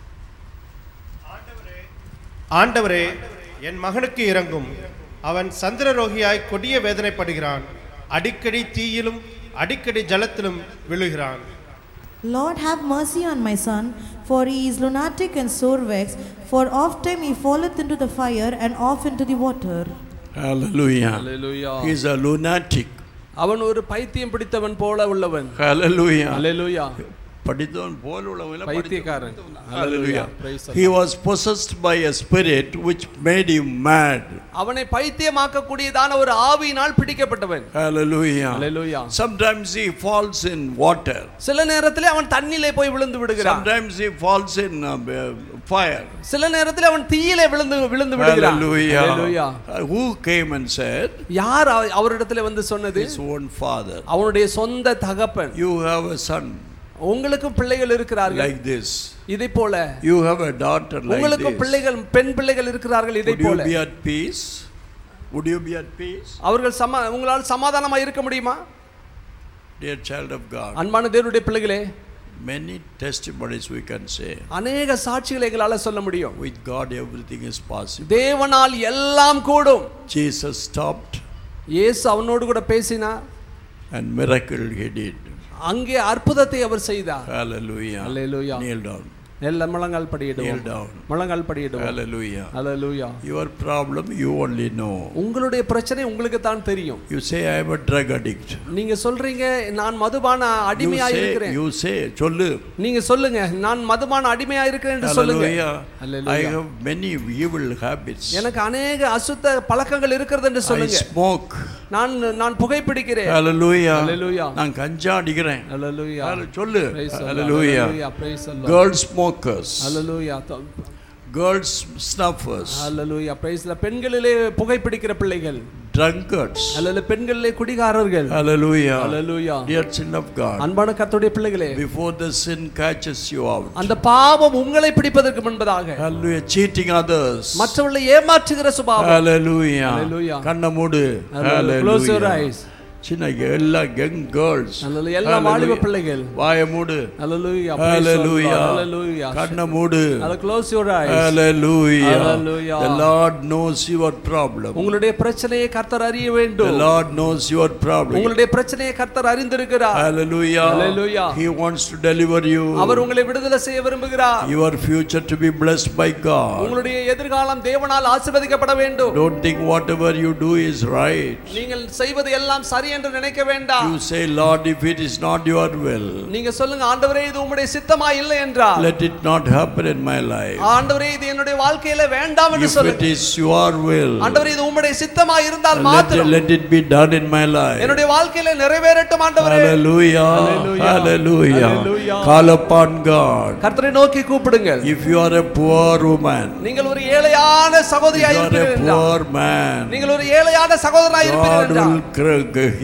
ஆண்டவரே, என் மகனுக்கு இரங்கும். அவன் சந்திரரோகியாய் கொடிய வேதனைப்படுகிறான். அடிக்கடி தீயிலும் அடிக்கடி ஜலத்திலும் விழுகிறான். Lord, have mercy on my son, for he is lunatic and sore vexed, for oft time he falleth into the fire and off into the water. Hallelujah. Hallelujah. He is a lunatic. அவன் ஒரு பைத்தியம் பிடித்தவன் போல உள்ளவன். Hallelujah. Hallelujah. படித்தவன் போல உள்ளவன் பைத்தியக்காரன். Hallelujah. He was possessed by a spirit which made him mad. அவனை பைத்தியமாக்க கூடியதான ஒரு ஆவியினால் பிடிக்கப்பட்டவன். Hallelujah. Hallelujah. Sometimes he falls in water. சில நேரத்திலே அவன் தண்ணீரிலே போய் விழுந்து விடுகிறான். Sometimes he falls in uh, fire. சில நேரத்திலே அவன் தீயிலே விழுந்து விழுந்து விடுகிறான். Hallelujah. Hallelujah. Uh, who came and said? யார் அவரிடத்திலே வந்து சொன்னது? His own father. அவனுடைய சொந்த தகப்பன். You have a son உங்களுக்கும் பிள்ளைகள் இருக்கிறார்கள் like this. இதை போல. You have a daughter like this. உங்களுக்கும் பிள்ளைகள் பெண் பிள்ளைகள் இருக்கிறார்கள் இதை போல. Would you be at peace? Would you be at peace? அவர்கள் சமா உங்களால் சமாதானமா இருக்க முடியுமா? Dear child of God, அன்பான தேவனுடைய பிள்ளைகளே, many testimonies we can say. அநேக சாட்சிகளை எங்களால சொல்ல முடியும். With God everything is possible. தேவனால் எல்லாம் கூடும். Jesus stopped இயேசு அவனோடு கூட பேசினார். and miracle he did. அங்கே அற்புதத்தை அவர் செய்தார். Hallelujah. Hallelujah. Kneel down. எல்லா முழங்கால் படியிடுவோம். Kneel down. முழங்கால் படியிடுவோம். Hallelujah. Hallelujah. Your problem you only know. உங்களுடைய பிரச்சனை உங்களுக்கு தான் தெரியும். You say I am a drug addict. நீங்க சொல்றீங்க நான் மதுபான அடிமையா இருக்கிறேன். You say சொல்லு. நீங்க சொல்லுங்க நான் மதுபான அடிமையா இருக்கிறேன் என்று சொல்லுங்க. Hallelujah. I have many evil habits. எனக்கு அநேக அசுத்த பழக்கங்கள் இருக்கிறது என்று சொல்லுங்க. I smoke. நான் நான் புகைப்பிடிக்கிறேன். Hallelujah. Hallelujah. நான் கஞ்சா அடிக்கிறேன். Hallelujah. சொல்லு. Hallelujah. Praise the Lord. Girls smokers. Hallelujah. Girls snuffers. Hallelujah. Praise the Lord. பெண்களிலே புகைப்பிடிக்கிற பிள்ளைகள். Drunkards. Hallelujah. பெண்களிலே குடிகாரர்கள். Hallelujah. Hallelujah. Dear children of God. அன்பான கர்த்தருடைய பிள்ளைகளே. Before the sin catches you out. அந்த பாவம் உங்களை பிடிப்பதற்கு முன்பதாக. Hallelujah. Cheating others. மற்றவர்களை ஏமாற்றுகிற சுபாவம். Hallelujah. Hallelujah. கண்ண மூடு. Hallelujah. Close your eyes. சின்ன எல்லா யங் கேர்ள்ஸ் Hallelujah. எல்லா வாலிப பிள்ளைகள் வாயை மூடு. Hallelujah. Hallelujah. Hallelujah. கண்ண மூடு. Hallelujah. Close your eyes. Hallelujah. Hallelujah. The Lord knows your problem. உங்களுடைய பிரச்சனையை கர்த்தர் அறிய வேண்டும். The Lord knows your problem. உங்களுடைய பிரச்சனையை கர்த்தர் அறிந்திருக்கிறார். Hallelujah. Hallelujah. He wants to deliver you. அவர் உங்களை விடுதலை செய்ய விரும்புகிறார். Your future to be blessed by God. உங்களுடைய எதிர்காலம் தேவனால் ஆசீர்வதிக்கப்பட வேண்டும். Don't think whatever you do is right. நீங்கள் செய்வது எல்லாம் சரி என்று நினைக்க வேண்டாம். You say, Lord, if it is not your will, நீங்க சொல்லுங்க ஆண்டவரே இது உம்முடைய சித்தமா இல்லை என்றால் let it not happen in my life. ஆண்டவரே இது என்னுடைய வாழ்க்கையில வேண்டாம் என்று If சொல்லுங்க. it is your will, ஆண்டவரே இது உம்முடைய சித்தமா இருந்தால் let, மாத்திரம் let it be done in my life. என்னுடைய வாழ்க்கையில நிறைவேறட்டும் ஆண்டவரே. Hallelujah. Hallelujah. Hallelujah. Call upon God. கர்த்தரை நோக்கி கூப்பிடுங்கள். If you are a poor woman, நீங்கள் ஒரு ஏழையான சகோதரியாய் if you are a இருப்பீர்கள் poor man, நீங்கள் ஒரு ஏழையான சகோதரனாய் God இருப்பீர்கள் will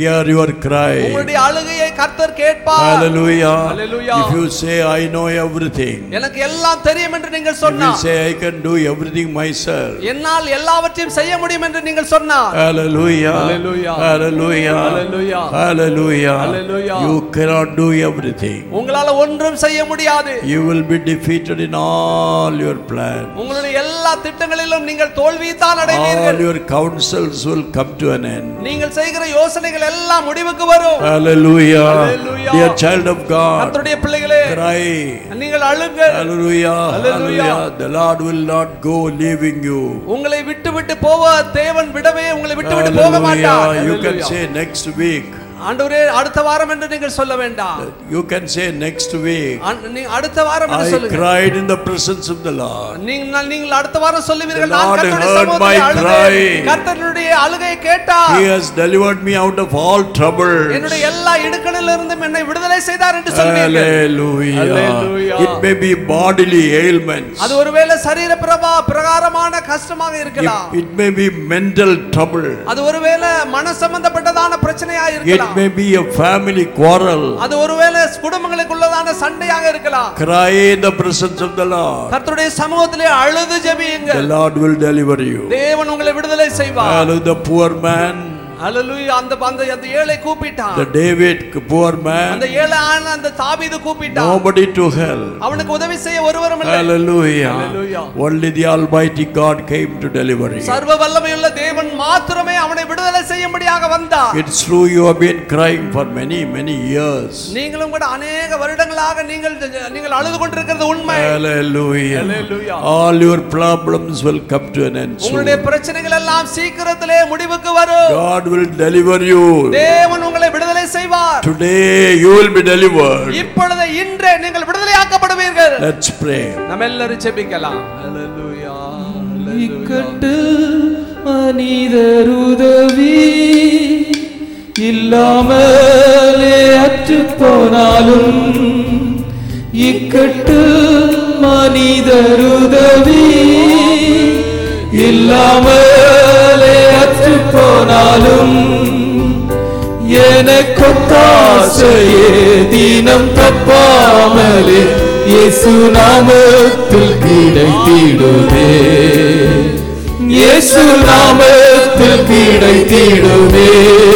hear your cry. உங்களுடைய அழுகையை கர்த்தர் கேட்பார். Hallelujah. Hallelujah. If you say I know everything, எனக்கு எல்லாம் தெரியும் என்று நீங்கள் if you சொன்னால், say I can do everything myself, என்னால் எல்லாவற்றையும் செய்ய முடியும் என்று நீங்கள் சொன்னால், Hallelujah. Hallelujah. Hallelujah. Hallelujah. Hallelujah. Hallelujah. You cannot do everything. உங்களால ஒன்றும் செய்ய முடியாது. You will be defeated in all your plans. உங்களுடைய எல்லா திட்டங்களிலும் நீங்கள் தோல்விதான் All அடைவீர்கள். your counsels will come to an end. நீங்கள் செய்கிற யோசனைகள் எல்லாம் முடிவுக்கு வரும். Hallelujah. Hallelujah. Dear child of God, கர்த்தருடைய பிள்ளைகளே, cry. நீங்கள் அழுங்கள். Hallelujah. Hallelujah. Hallelujah. The Lord will not go leaving you. உங்களை விட்டு விட்டு போவ தேவன் விடவே உங்களை விட்டு விட்டு போக மாட்டார். Hallelujah. You can say next week. ஆண்டவரே அடுத்த வாரம் என்று நீங்கள் சொல்ல வேண்டாம். You can say next week. நீ அடுத்த வாரம் என்று I சொல்லுங்க. cried in the presence of the Lord. நீங்கள் நீங்கள் அடுத்த வாரம் சொல்லுவீர்கள், The நான் Lord கர்த்தருடைய heard my சமூகத்தில் cry. அழுதேன். கர்த்தருடைய அழுகையை கேட்டார். He has delivered me out of all trouble. என்னுடைய எல்லா இடுக்கணிலிருந்தும் என்னை விடுதலை செய்தார் என்று சொல்வீர்கள். Hallelujah. Hallelujah. It may be bodily ailments. அது ஒருவேளை சரீர பிரபா பிரகாரமான கஷ்டமாக இருக்கலாம். It, it may be mental trouble. அது ஒருவேளை மன சம்பந்தப்பட்டதான பிரச்சனையாக It இருக்கலாம். may be a family quarrel. அது ஒருவேளை குடும்பங்களுக்குள்ளதான சண்டையாக இருக்கலாம். Cry in the presence of the Lord. கர்த்தருடைய சமூகத்திலே அழுது ஜெபியுங்கள். The Lord will deliver you. தேவன் உங்களை விடுதலை செய்வார். Hallelujah. The poor man, ஹalleluya. அந்த அந்த அந்த ஏழை கூப்பிட்டான். the David poor man, அந்த ஏழை ஆன அந்த தாவீது கூப்பிட்டான். nobody to help. அவனுக்கு உதவி செய்ய ஒருவரும் இல்லை. Hallelujah. Hallelujah. Only the Almighty God came to deliver you. சர்வ வல்லமையுள்ள தேவன் மாத்திரமே அவனை விடுதலை செய்யும்படியாக வந்தார். It's true you have been crying for many many years. நீங்களும் கூட अनेक வருடங்களாக நீங்கள் நீங்கள் அழுது கொண்டிருக்கிறது உண்மை. Hallelujah. Hallelujah. All your problems will come to an end soon. உங்களுடைய பிரச்சனைகள் எல்லாம் சீக்கிரத்திலே முடிவுக்கு வரும். God will deliver you. தேவன் உங்களை விடுதலை செய்வார். Today you will be delivered. இப்பொழுது இன்றே நீங்கள் விடுதலையாக்கப்படுவீர்கள். Let's pray. நாம் எல்லாரும் ஜெபிக்கலாம். ஹalleluya. இக்கட்டு மனிதருதவி இல்லாமலே அற்று போனாலும் இக்கட்டு மனிதருதவி இல்லாமலே அற்று போனாலும் எனக்கொத்தாசையே தினம் தப்பாமலே இயேசு நாமத்தில் கிடைத்திடுவே இயேசு நாமத்தில் கிடைத்திடுவே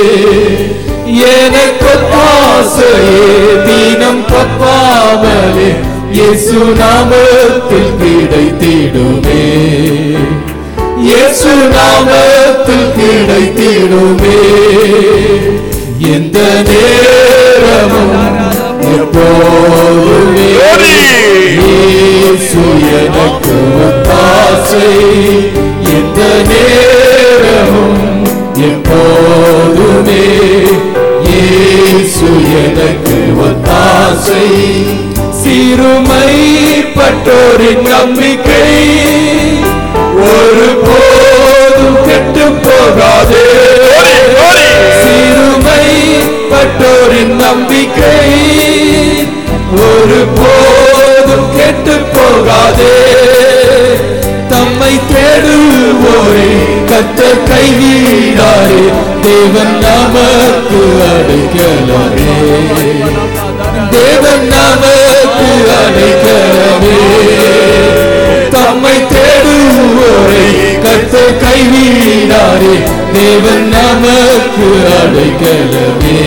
எனக்கொத்தாசையே தினம் தப்பாமலே இயேசு நாமத்தில் கிடைத்திடுவே இயேசு நாமத்தில் கிடைத்திடுமே எந்த நேரமும் எப்போதுமே இயேசு எனக்கு ஒத்தாசை எந்த நேரமும் எப்போதுமே இயேசு எனக்கு ஒத்தாசை சிறுமைப்பட்டோரின் நம்பிக்கை ஒரு போதும் கெட்டு போகாதே சிறுமைப்பட்டோரின் நம்பிக்கை ஒரு போதும் கெட்டு போகாதே தம்மை தேடுவோரே கர்த்தர் கைவிடாரே தேவன் நமக்கு அடைக்கலமே தேவன் நமக்கு அடைக்கலமே தம்மை தேடுவோரை கர்த்தர் கைவிடாரே தேவன் நமக்கு அடைக்கலமே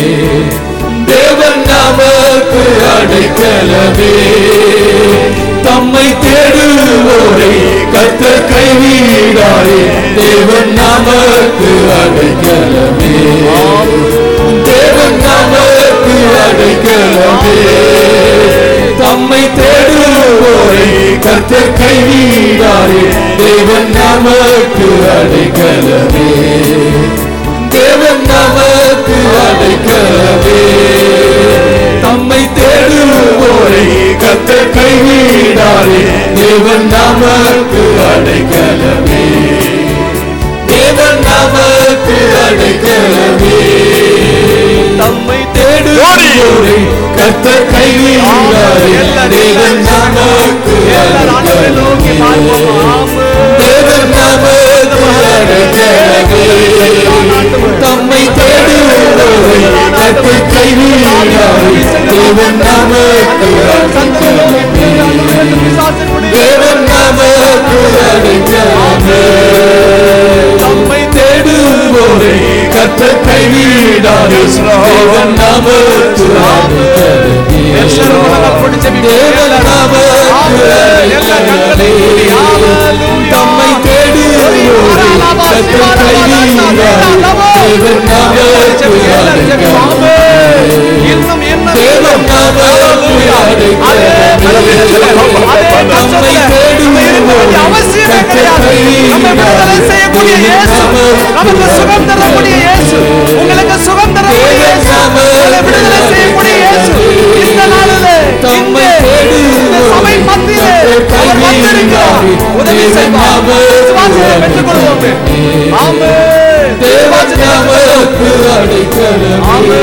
தேவன் நமக்கு அடைக்கலமே தம்மை தேடுவோரை கர்த்தர் கைவிடாரே தேவன் நமக்கு அடைக்கலமே தேவன் நமக்கு அடைக்கலமே தம்மை தேடுவோரை கர்த்தர் கைவிடாரே தேவன் நமக்கு அடைக்கலமே தேவன் நமக்கு அடைக்கலமே தம்மை தேடுவோரை கர்த்தர் கைவிடாரே தேவன் நமக்கு அடைக்கலமே தேவன் நமக்கு அடைக்கலமே தம்மை தேடுவோரை கர்த்தர் கைவிடாரே தேவன் நமக்கு அடைக்கலமே தேவன் நமக்கு அடைக்கலமே தம்மை தேடுவோரை தேடுவோரை கர்த்தர் கைவிடாரே தேவன் நமக்கு அடைக்கலமே தேவன் நமக்கு அடைக்கலமே நம்மை தேடுவோரை கர்த்தர் கைவிடாரே தேவன் நமக்கு அடைக்கலமே தேவன் நமக்கு அடைக்கலமே நம்மை தேடுவோரை கர்த்தர் கைவிடாரே தேவன் நமக்கு அடைக்கலமே இன்னும் என்ன தேவன் நமக்கு அடைக்கலமே நம்மை தேடுவோரை அவசியம் கிடையாது நம்மை விடுதலை செய்யக்கூடிய இயேசு நமக்கு சுகம் தரக்கூடிய இயேசு உங்களுக்கு சுகம் தரக்கூடிய இயேசு உங்களை விடுதலை செய்யக்கூடிய இயேசு இந்த நாளிலே நம்மை தேடுவோரை சபை மத்தியிலே அவர் வந்திருக்கிறார் உதவி செய்வார் விசுவாசத்தை பெற்றுக் கொள்வோமே ஆமென் தேவன் நமக்கு அடைக்கலமே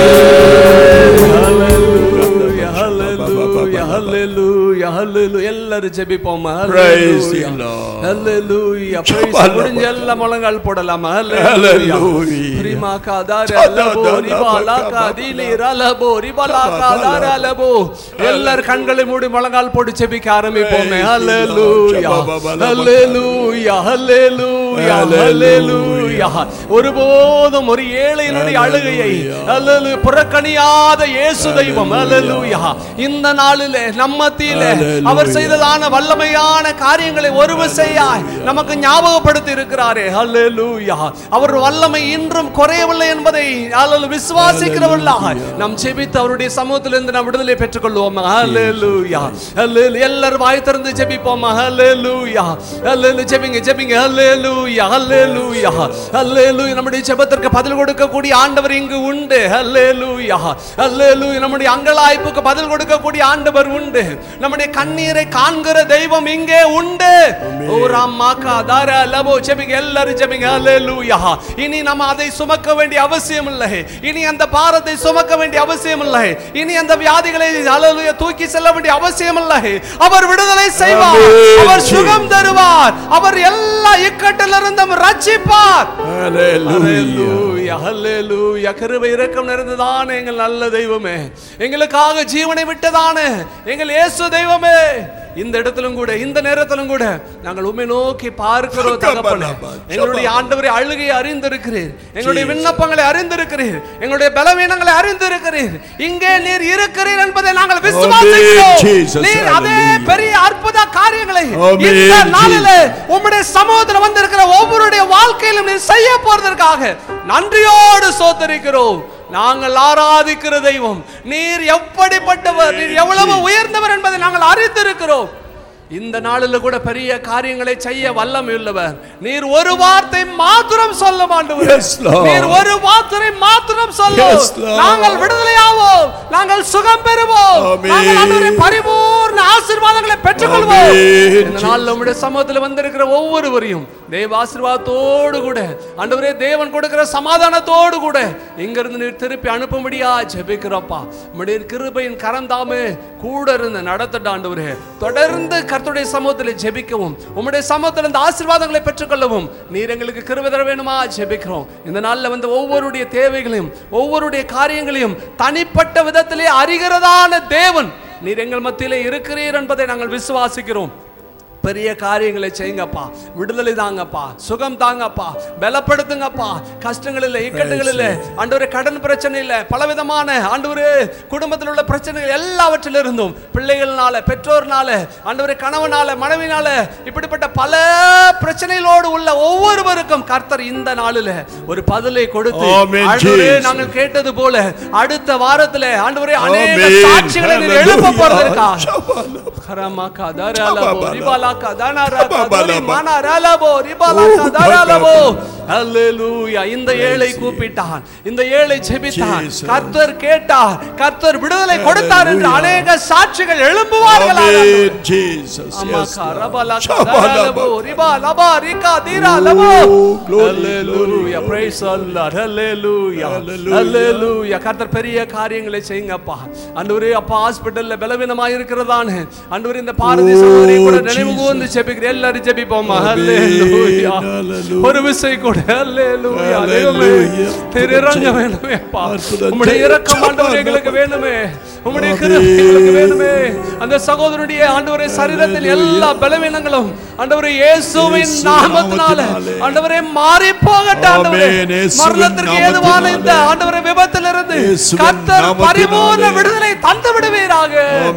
Hallelujah, hallelujah. எல்லாரும் ஜெபிப்போமா? Praise the Lord. Hallelujah. Praise முடிஞ்ச எல்லாம் முழங்கால் போடலாமா? Hallelujah. பிரிமா காதார லபோ ரிபாலா காதிலி ரலபோ ரிபாலா காதார லபோ எல்லாரும் கண்களை மூடி முழங்கால் போட்டு ஜெபிக்க ஆரம்பிப்போமே. Hallelujah. Hallelujah. Hallelujah. Hallelujah. ஒருபோதும் ஒரு ஏழையினுடைய அழுகையை Hallelujah புறக்கணியாத இயேசு தெய்வம் Hallelujah இந்த நாளிலே நம்மத்திலே அவர் செய்ததான வல்லமையான காரியங்களை ஒரு விசையாய் நமக்கு ஞாபகப்படுத்தி இருக்கிறாரே ஹல்லேலூயா அவர் வல்லமை இன்றும் குறையவில்லை என்பதை ஹல்லேலூயா விசுவாசிக்கிறவர்களாக நாம் ஜெபித்து அவருடைய சமூகத்திலிருந்து நாம் விடுதலை பெற்றுக் கொள்வோம் ஹல்லேலூயா ஹல்லேலூயா எல்லாரும் வாய் திறந்து ஜெபிப்போம் ஹல்லேலூயா ஹல்லேலூயா ஜெபிங்க ஜெபிங்க ஹல்லேலூயா ஹல்லேலூயா ஹல்லேலூயா நம்முடைய ஜெபத்திற்கு பதில் கொடுக்கக்கூடிய ஆண்டவர் இங்கு உண்டு ஹல்லேலூயா ஹல்லேலூயா நம்முடைய அங்கலாய்ப்புக்கு பதில் கொடுக்கக்கூடிய ஆண்டவர் உண்டு நம்முடைய கண்ணீரை காண்கிற தெய்வம் இங்கே உண்டு ஓ ராமாக்கா தார லபோ ஜெபிங்க எல்லாரும் ஜெபிங்க ஹல்லேலூயா இனி நம்ம அதை சுமக்க வேண்டிய அவசியம் இல்லை இனி அந்த பாரத்தை சுமக்க வேண்டிய அவசியம் இல்லை இனி அந்த வியாதிகளை ஹல்லேலூயா தூக்கி செல்ல வேண்டிய அவசியம் இல்லை அவர் விடுதலை செய்வார் அவர் சுகம் தருவார் அவர் எல்லா இக்கட்டிலிருந்தும் ரட்சிப்பார் ஹல்லேலூயா ஹல்லேலூயா கிருபை இரக்கம் நிறைந்ததான எங்கள் நல்ல தெய்வமே எங்களுக்காக ஜீவனை விட்டதானே எங்கள் இயேசு தெய்வமே இந்த இடத்திலும் கூட இந்த நேரத்திலும் கூட நாங்கள் உம்மை நோக்கி பார்க்கிறோம் தகப்பனே எங்களுடைய ஆண்டவரே அழுகையை அறிந்திருக்கிறீர் எங்களுடைய விண்ணப்பங்களை அறிந்திருக்கிறீர் எங்களுடைய பலவீனங்களை அறிந்திருக்கிறீர் இங்கே நீர் இருக்கிறீர் என்பதை நாங்கள் விசுவாசிக்கிறோம் நீர் அதே பெரிய அற்புத காரியங்களை இந்த நாளிலே உம்முடைய சமூகத்தில் வந்திருக்கிற ஒவ்வொருடைய வாழ்க்கையிலும் நீர் செய்ய போறதற்காக நன்றியோடு ஸ்தோத்திரிக்கிறோம் நாங்கள் ஆராதிக்கிற தெய்வம் நீர் எப்படிப்பட்டவர் நீர் எவ்வளவு உயர்ந்தவர் என்பதை நாங்கள் அறிந்திருக்கிறோம் இந்த நாளில் கூட பெரிய காரியங்களை செய்ய வல்லமை உள்ளவர் நீர் ஒரு வார்த்தை மாத்திரம் சொல்ல மாட்டவர் நீர் ஒரு வார்த்தை மாத்திரம் சொல்ல நாங்கள் விடுதலையாவோம் நாங்கள் சுகம் பெறுவோம் நாங்கள் அவருடைய பரிபூர்ண ஆசீர்வாதங்களை பெற்றுக்கொள்வோம் இந்த நாளில் உம்முடைய சமூகத்தில் வந்திருக்கிற ஒவ்வொருவரையும் தேவ ஆசீர்வாதத்தோடு கூட ஆண்டவரே தேவன் கொடுக்கிற சமாதானத்தோடு கூட இங்கிருந்து நீர் திருப்பி அனுப்பும்படியா ஜெபிக்கிறோப்பா உம்முடைய கிருபையின் கரந்தாமே கூட இருந்து நடத்தட்ட ஆண்டவரே தொடர்ந்து கர்த்தருடைய சமூகத்தில் ஜெபிக்கவும் உம்முடைய சமூகத்தில் இந்த ஆசீர்வாதங்களை பெற்றுக்கொள்ளவும் நீர் எங்களுக்கு கிருபை தர வேணுமா ஜெபிக்கிறோம் இந்த நாளில் வந்து ஒவ்வொருடைய தேவைகளையும் ஒவ்வொருடைய காரியங்களையும் தனிப்பட்ட விதத்திலே அறிகிறதான தேவன் நீர் எங்கள் மத்தியிலே இருக்கிறீர் என்பதை நாங்கள் விசுவாசிக்கிறோம் பெரிய காரியங்களை செய்யுங்கப்பா விடுதலை தாங்கப்பா சுகம் தாங்கப்பா பலப்படுத்துங்கப்பா கஷ்டங்கள் இல்லை இக்கட்டுகள் இல்லை ஆண்டவரே கடன் பிரச்சனை இல்லை பலவிதமான ஆண்டவரே குடும்பத்தில் உள்ள பிரச்சனைகள் எல்லாவற்றிலிருந்தும் பிள்ளைகள்னால பெற்றோர்னால ஆண்டவரே கணவனால மனைவினால இப்படிப்பட்ட பல பிரச்சனைகளோடு உள்ள ஒவ்வொருவருக்கும் கர்த்தர் இந்த நாளில் ஒரு பதிலை கொடுத்து ஆண்டவரே நாங்கள் கேட்டது போல அடுத்த வாரத்தில் ஆண்டவரே அநேக சாட்சிகளை நீர் எழுப்ப போறதற்காக கரமாக்கா தரலபோ ரிபாலாக்கா தனரகா துரி மனரலபோ ரிபாலாக்கா தரலபோ ஹல்லேலூயா இந்த ஏழை கூப்பிட்டான் இந்த ஏழை ஜெபித்தான் கர்த்தர் கேட்டார் கர்த்தர் விடுதலை கொடுத்தார் என்று அநேக சாட்சிகள் எழும்புவார்கள் ஜீசஸ் அமாக்கா ரபாலாக்கா தரலபோ ரிபாலபா ரிகா தீரலபோ ஹல்லேலூயா பிரைஸ் அல்லாஹ் ஹல்லேலூயா ஹல்லேலூயா கர்த்தர் பெரிய காரியங்களை செய்யுங்கப்பா ஆண்டவரே அப்பா ஹாஸ்பிடல்ல பலவீனமாய் இருக்கிறதானே ஆண்டவரே இந்த பாரதி சகோதரி கூட நினைவு கூர்ந்து ஜெபிக்கிறேன். எல்லாரும் ஜெபிப்போமா. ஹல்லேலூயா. ஒரு விசை கூட ஹல்லேலூயா. தெய்வமே நீர் இறங்க வேண்டுமே அப்பா. உம்முடைய இரக்கம் ஆண்டவரே எங்களுக்கு வேண்டுமே. உம்முடைய கிருபை எங்களுக்கு வேண்டுமே. அந்த சகோதரனுடைய ஆண்டவரே சரீரத்தில் எல்லா பலவீனங்களும் ஆண்டவரே இயேசுவின் நாமத்தினால ஆண்டவரே மாறி போகட்டும். ஆண்டவரே மரணத்திற்கு ஏதுவான இந்த ஆண்டவரே விபத்திலிருந்து கர்த்தர் பரிபூர்ண விடுதலை தந்து விடுவீராக.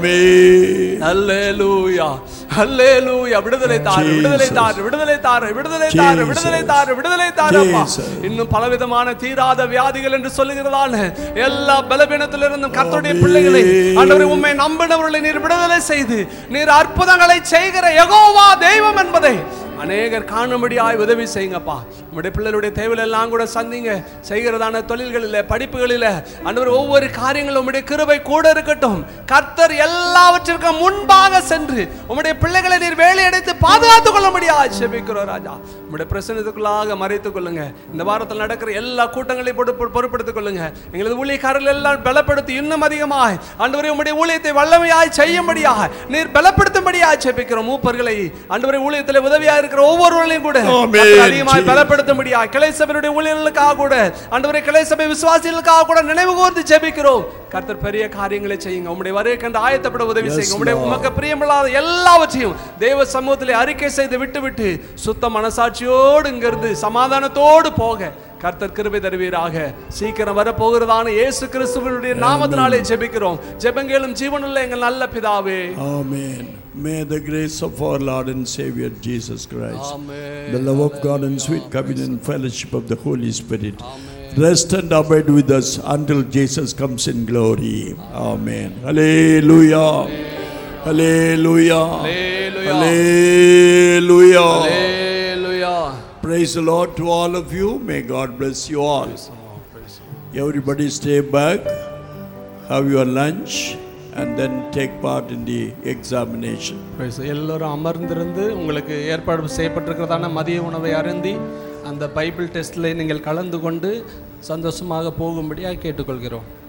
ஆமென். ஹல்லேலூயா. ஹல்லேலூயா. விடுதலை தாரு, விடுதலை தாரு, விடுதலை தாரு, விடுதலை தாரு, விடுதலை தாரு, விடுதலை தாரப்பா. இன்னும் பலவிதமான தீராத வியாதிகள் என்று சொல்லுகிறதான எல்லா பலவீனத்திலிருந்தும் கர்த்தருடைய பிள்ளைகளை ஆண்டவரே உம்மை நம்பினவர்களை நீர் விடுதலை செய்து நீர் அற்புதங்களை செய்கிற யெகோவா தெய்வம் என்பதை அநேகர் காணும்படியாய் உதவி செய்யுங்கப்பா. உங்களுடைய பிள்ளைகளுடைய தேவைகள் எல்லாம் கூட சந்திங்க. செய்கிறதான தொழில்களில், படிப்புகளில் ஆண்டவர் ஒவ்வொரு காரியங்களும் உம்முடைய கிருபை கூட இருக்கட்டும். கர்த்தர் எல்லாவற்றிற்கும் முன்பாக சென்று உம்முடைய பிள்ளைகளை நீர் வேலையடைத்து பாதுகாத்துக் கொள்ளும்படியாய் ஜெபிக்கிறோம் ராஜா. உம்முடைய பிரசன்னத்துக்குள்ளாக மறைத்துக் கொள்ளுங்க. இந்த வாரத்தில் நடக்கிற எல்லா கூட்டங்களையும் பொறுப்படுத்திக் கொள்ளுங்க. எங்களது ஊழியக்காரர்கள் எல்லாம் பலப்படுத்தி இன்னும் அதிகமாய் ஆண்டவரே உம்முடைய ஊழியத்தை வல்லமையாய் செய்யும்படியாக நீர் பலப்படுத்தும்படியாய் ஜெபிக்கிறோம். மூப்பர்களை ஆண்டவரே ஊழியத்தில் உதவியாக இருக்கிற ஒவ்வொருவரையும் கூட அதிகமாய் பலப்படுத்தும்படியாக கிளை சபையுடைய ஊழியர்களுக்காக கூட ஆண்டவரே கிளை சபை விசுவாசிகளுக்காக கூட நினைவு கூர்ந்து ஜெபிக்கிறோம். கர்த்தர் பெரிய காரியங்களை செய்யுங்க. உம்முடைய வருகைக்கு ஆயத்தப்பட உதவி செய்யுங்க. உம்முடைய உமக்கு பிரியமில்லாத எல்லாவற்றையும் தேவ சமூகத்திலே அறிக்கை செய்து விட்டு விட்டு சுத்த மனசாட்சியோடு இங்கிருந்து சமாதானத்தோடு போக கர்த்தர் கிருபை தருவீராக. சீக்கிரம் வர போகிறதான இயேசு கிறிஸ்துவினுடைய நாமத்தினாலே ஜெபிக்கிறோம். ஜெபங்களும் ஜீவனுள்ள எங்கள் நல்ல பிதாவே. Amen. May the grace of our Lord and Savior Jesus Christ, Amen. the love of God and sweet communion and fellowship of the Holy Spirit, rest and abide with us until Jesus comes in glory. Amen. Hallelujah. Hallelujah. Hallelujah. Hallelujah. Hallelujah. Praise the Lord to all of you. May God bless you all. Everybody stay back, have your lunch, and then take part in the examination. எல்லோரும் அமர்ந்திருந்து உங்களுக்கு ஏற்பாடு செய்யப்பட்டிருக்கிறதான மதிய உணவை அருந்தி அந்த பைபிள் டெஸ்ட்டில் நீங்கள் கலந்து கொண்டு சந்தோஷமாக போகும்படியாக கேட்டுக்கொள்கிறோம்.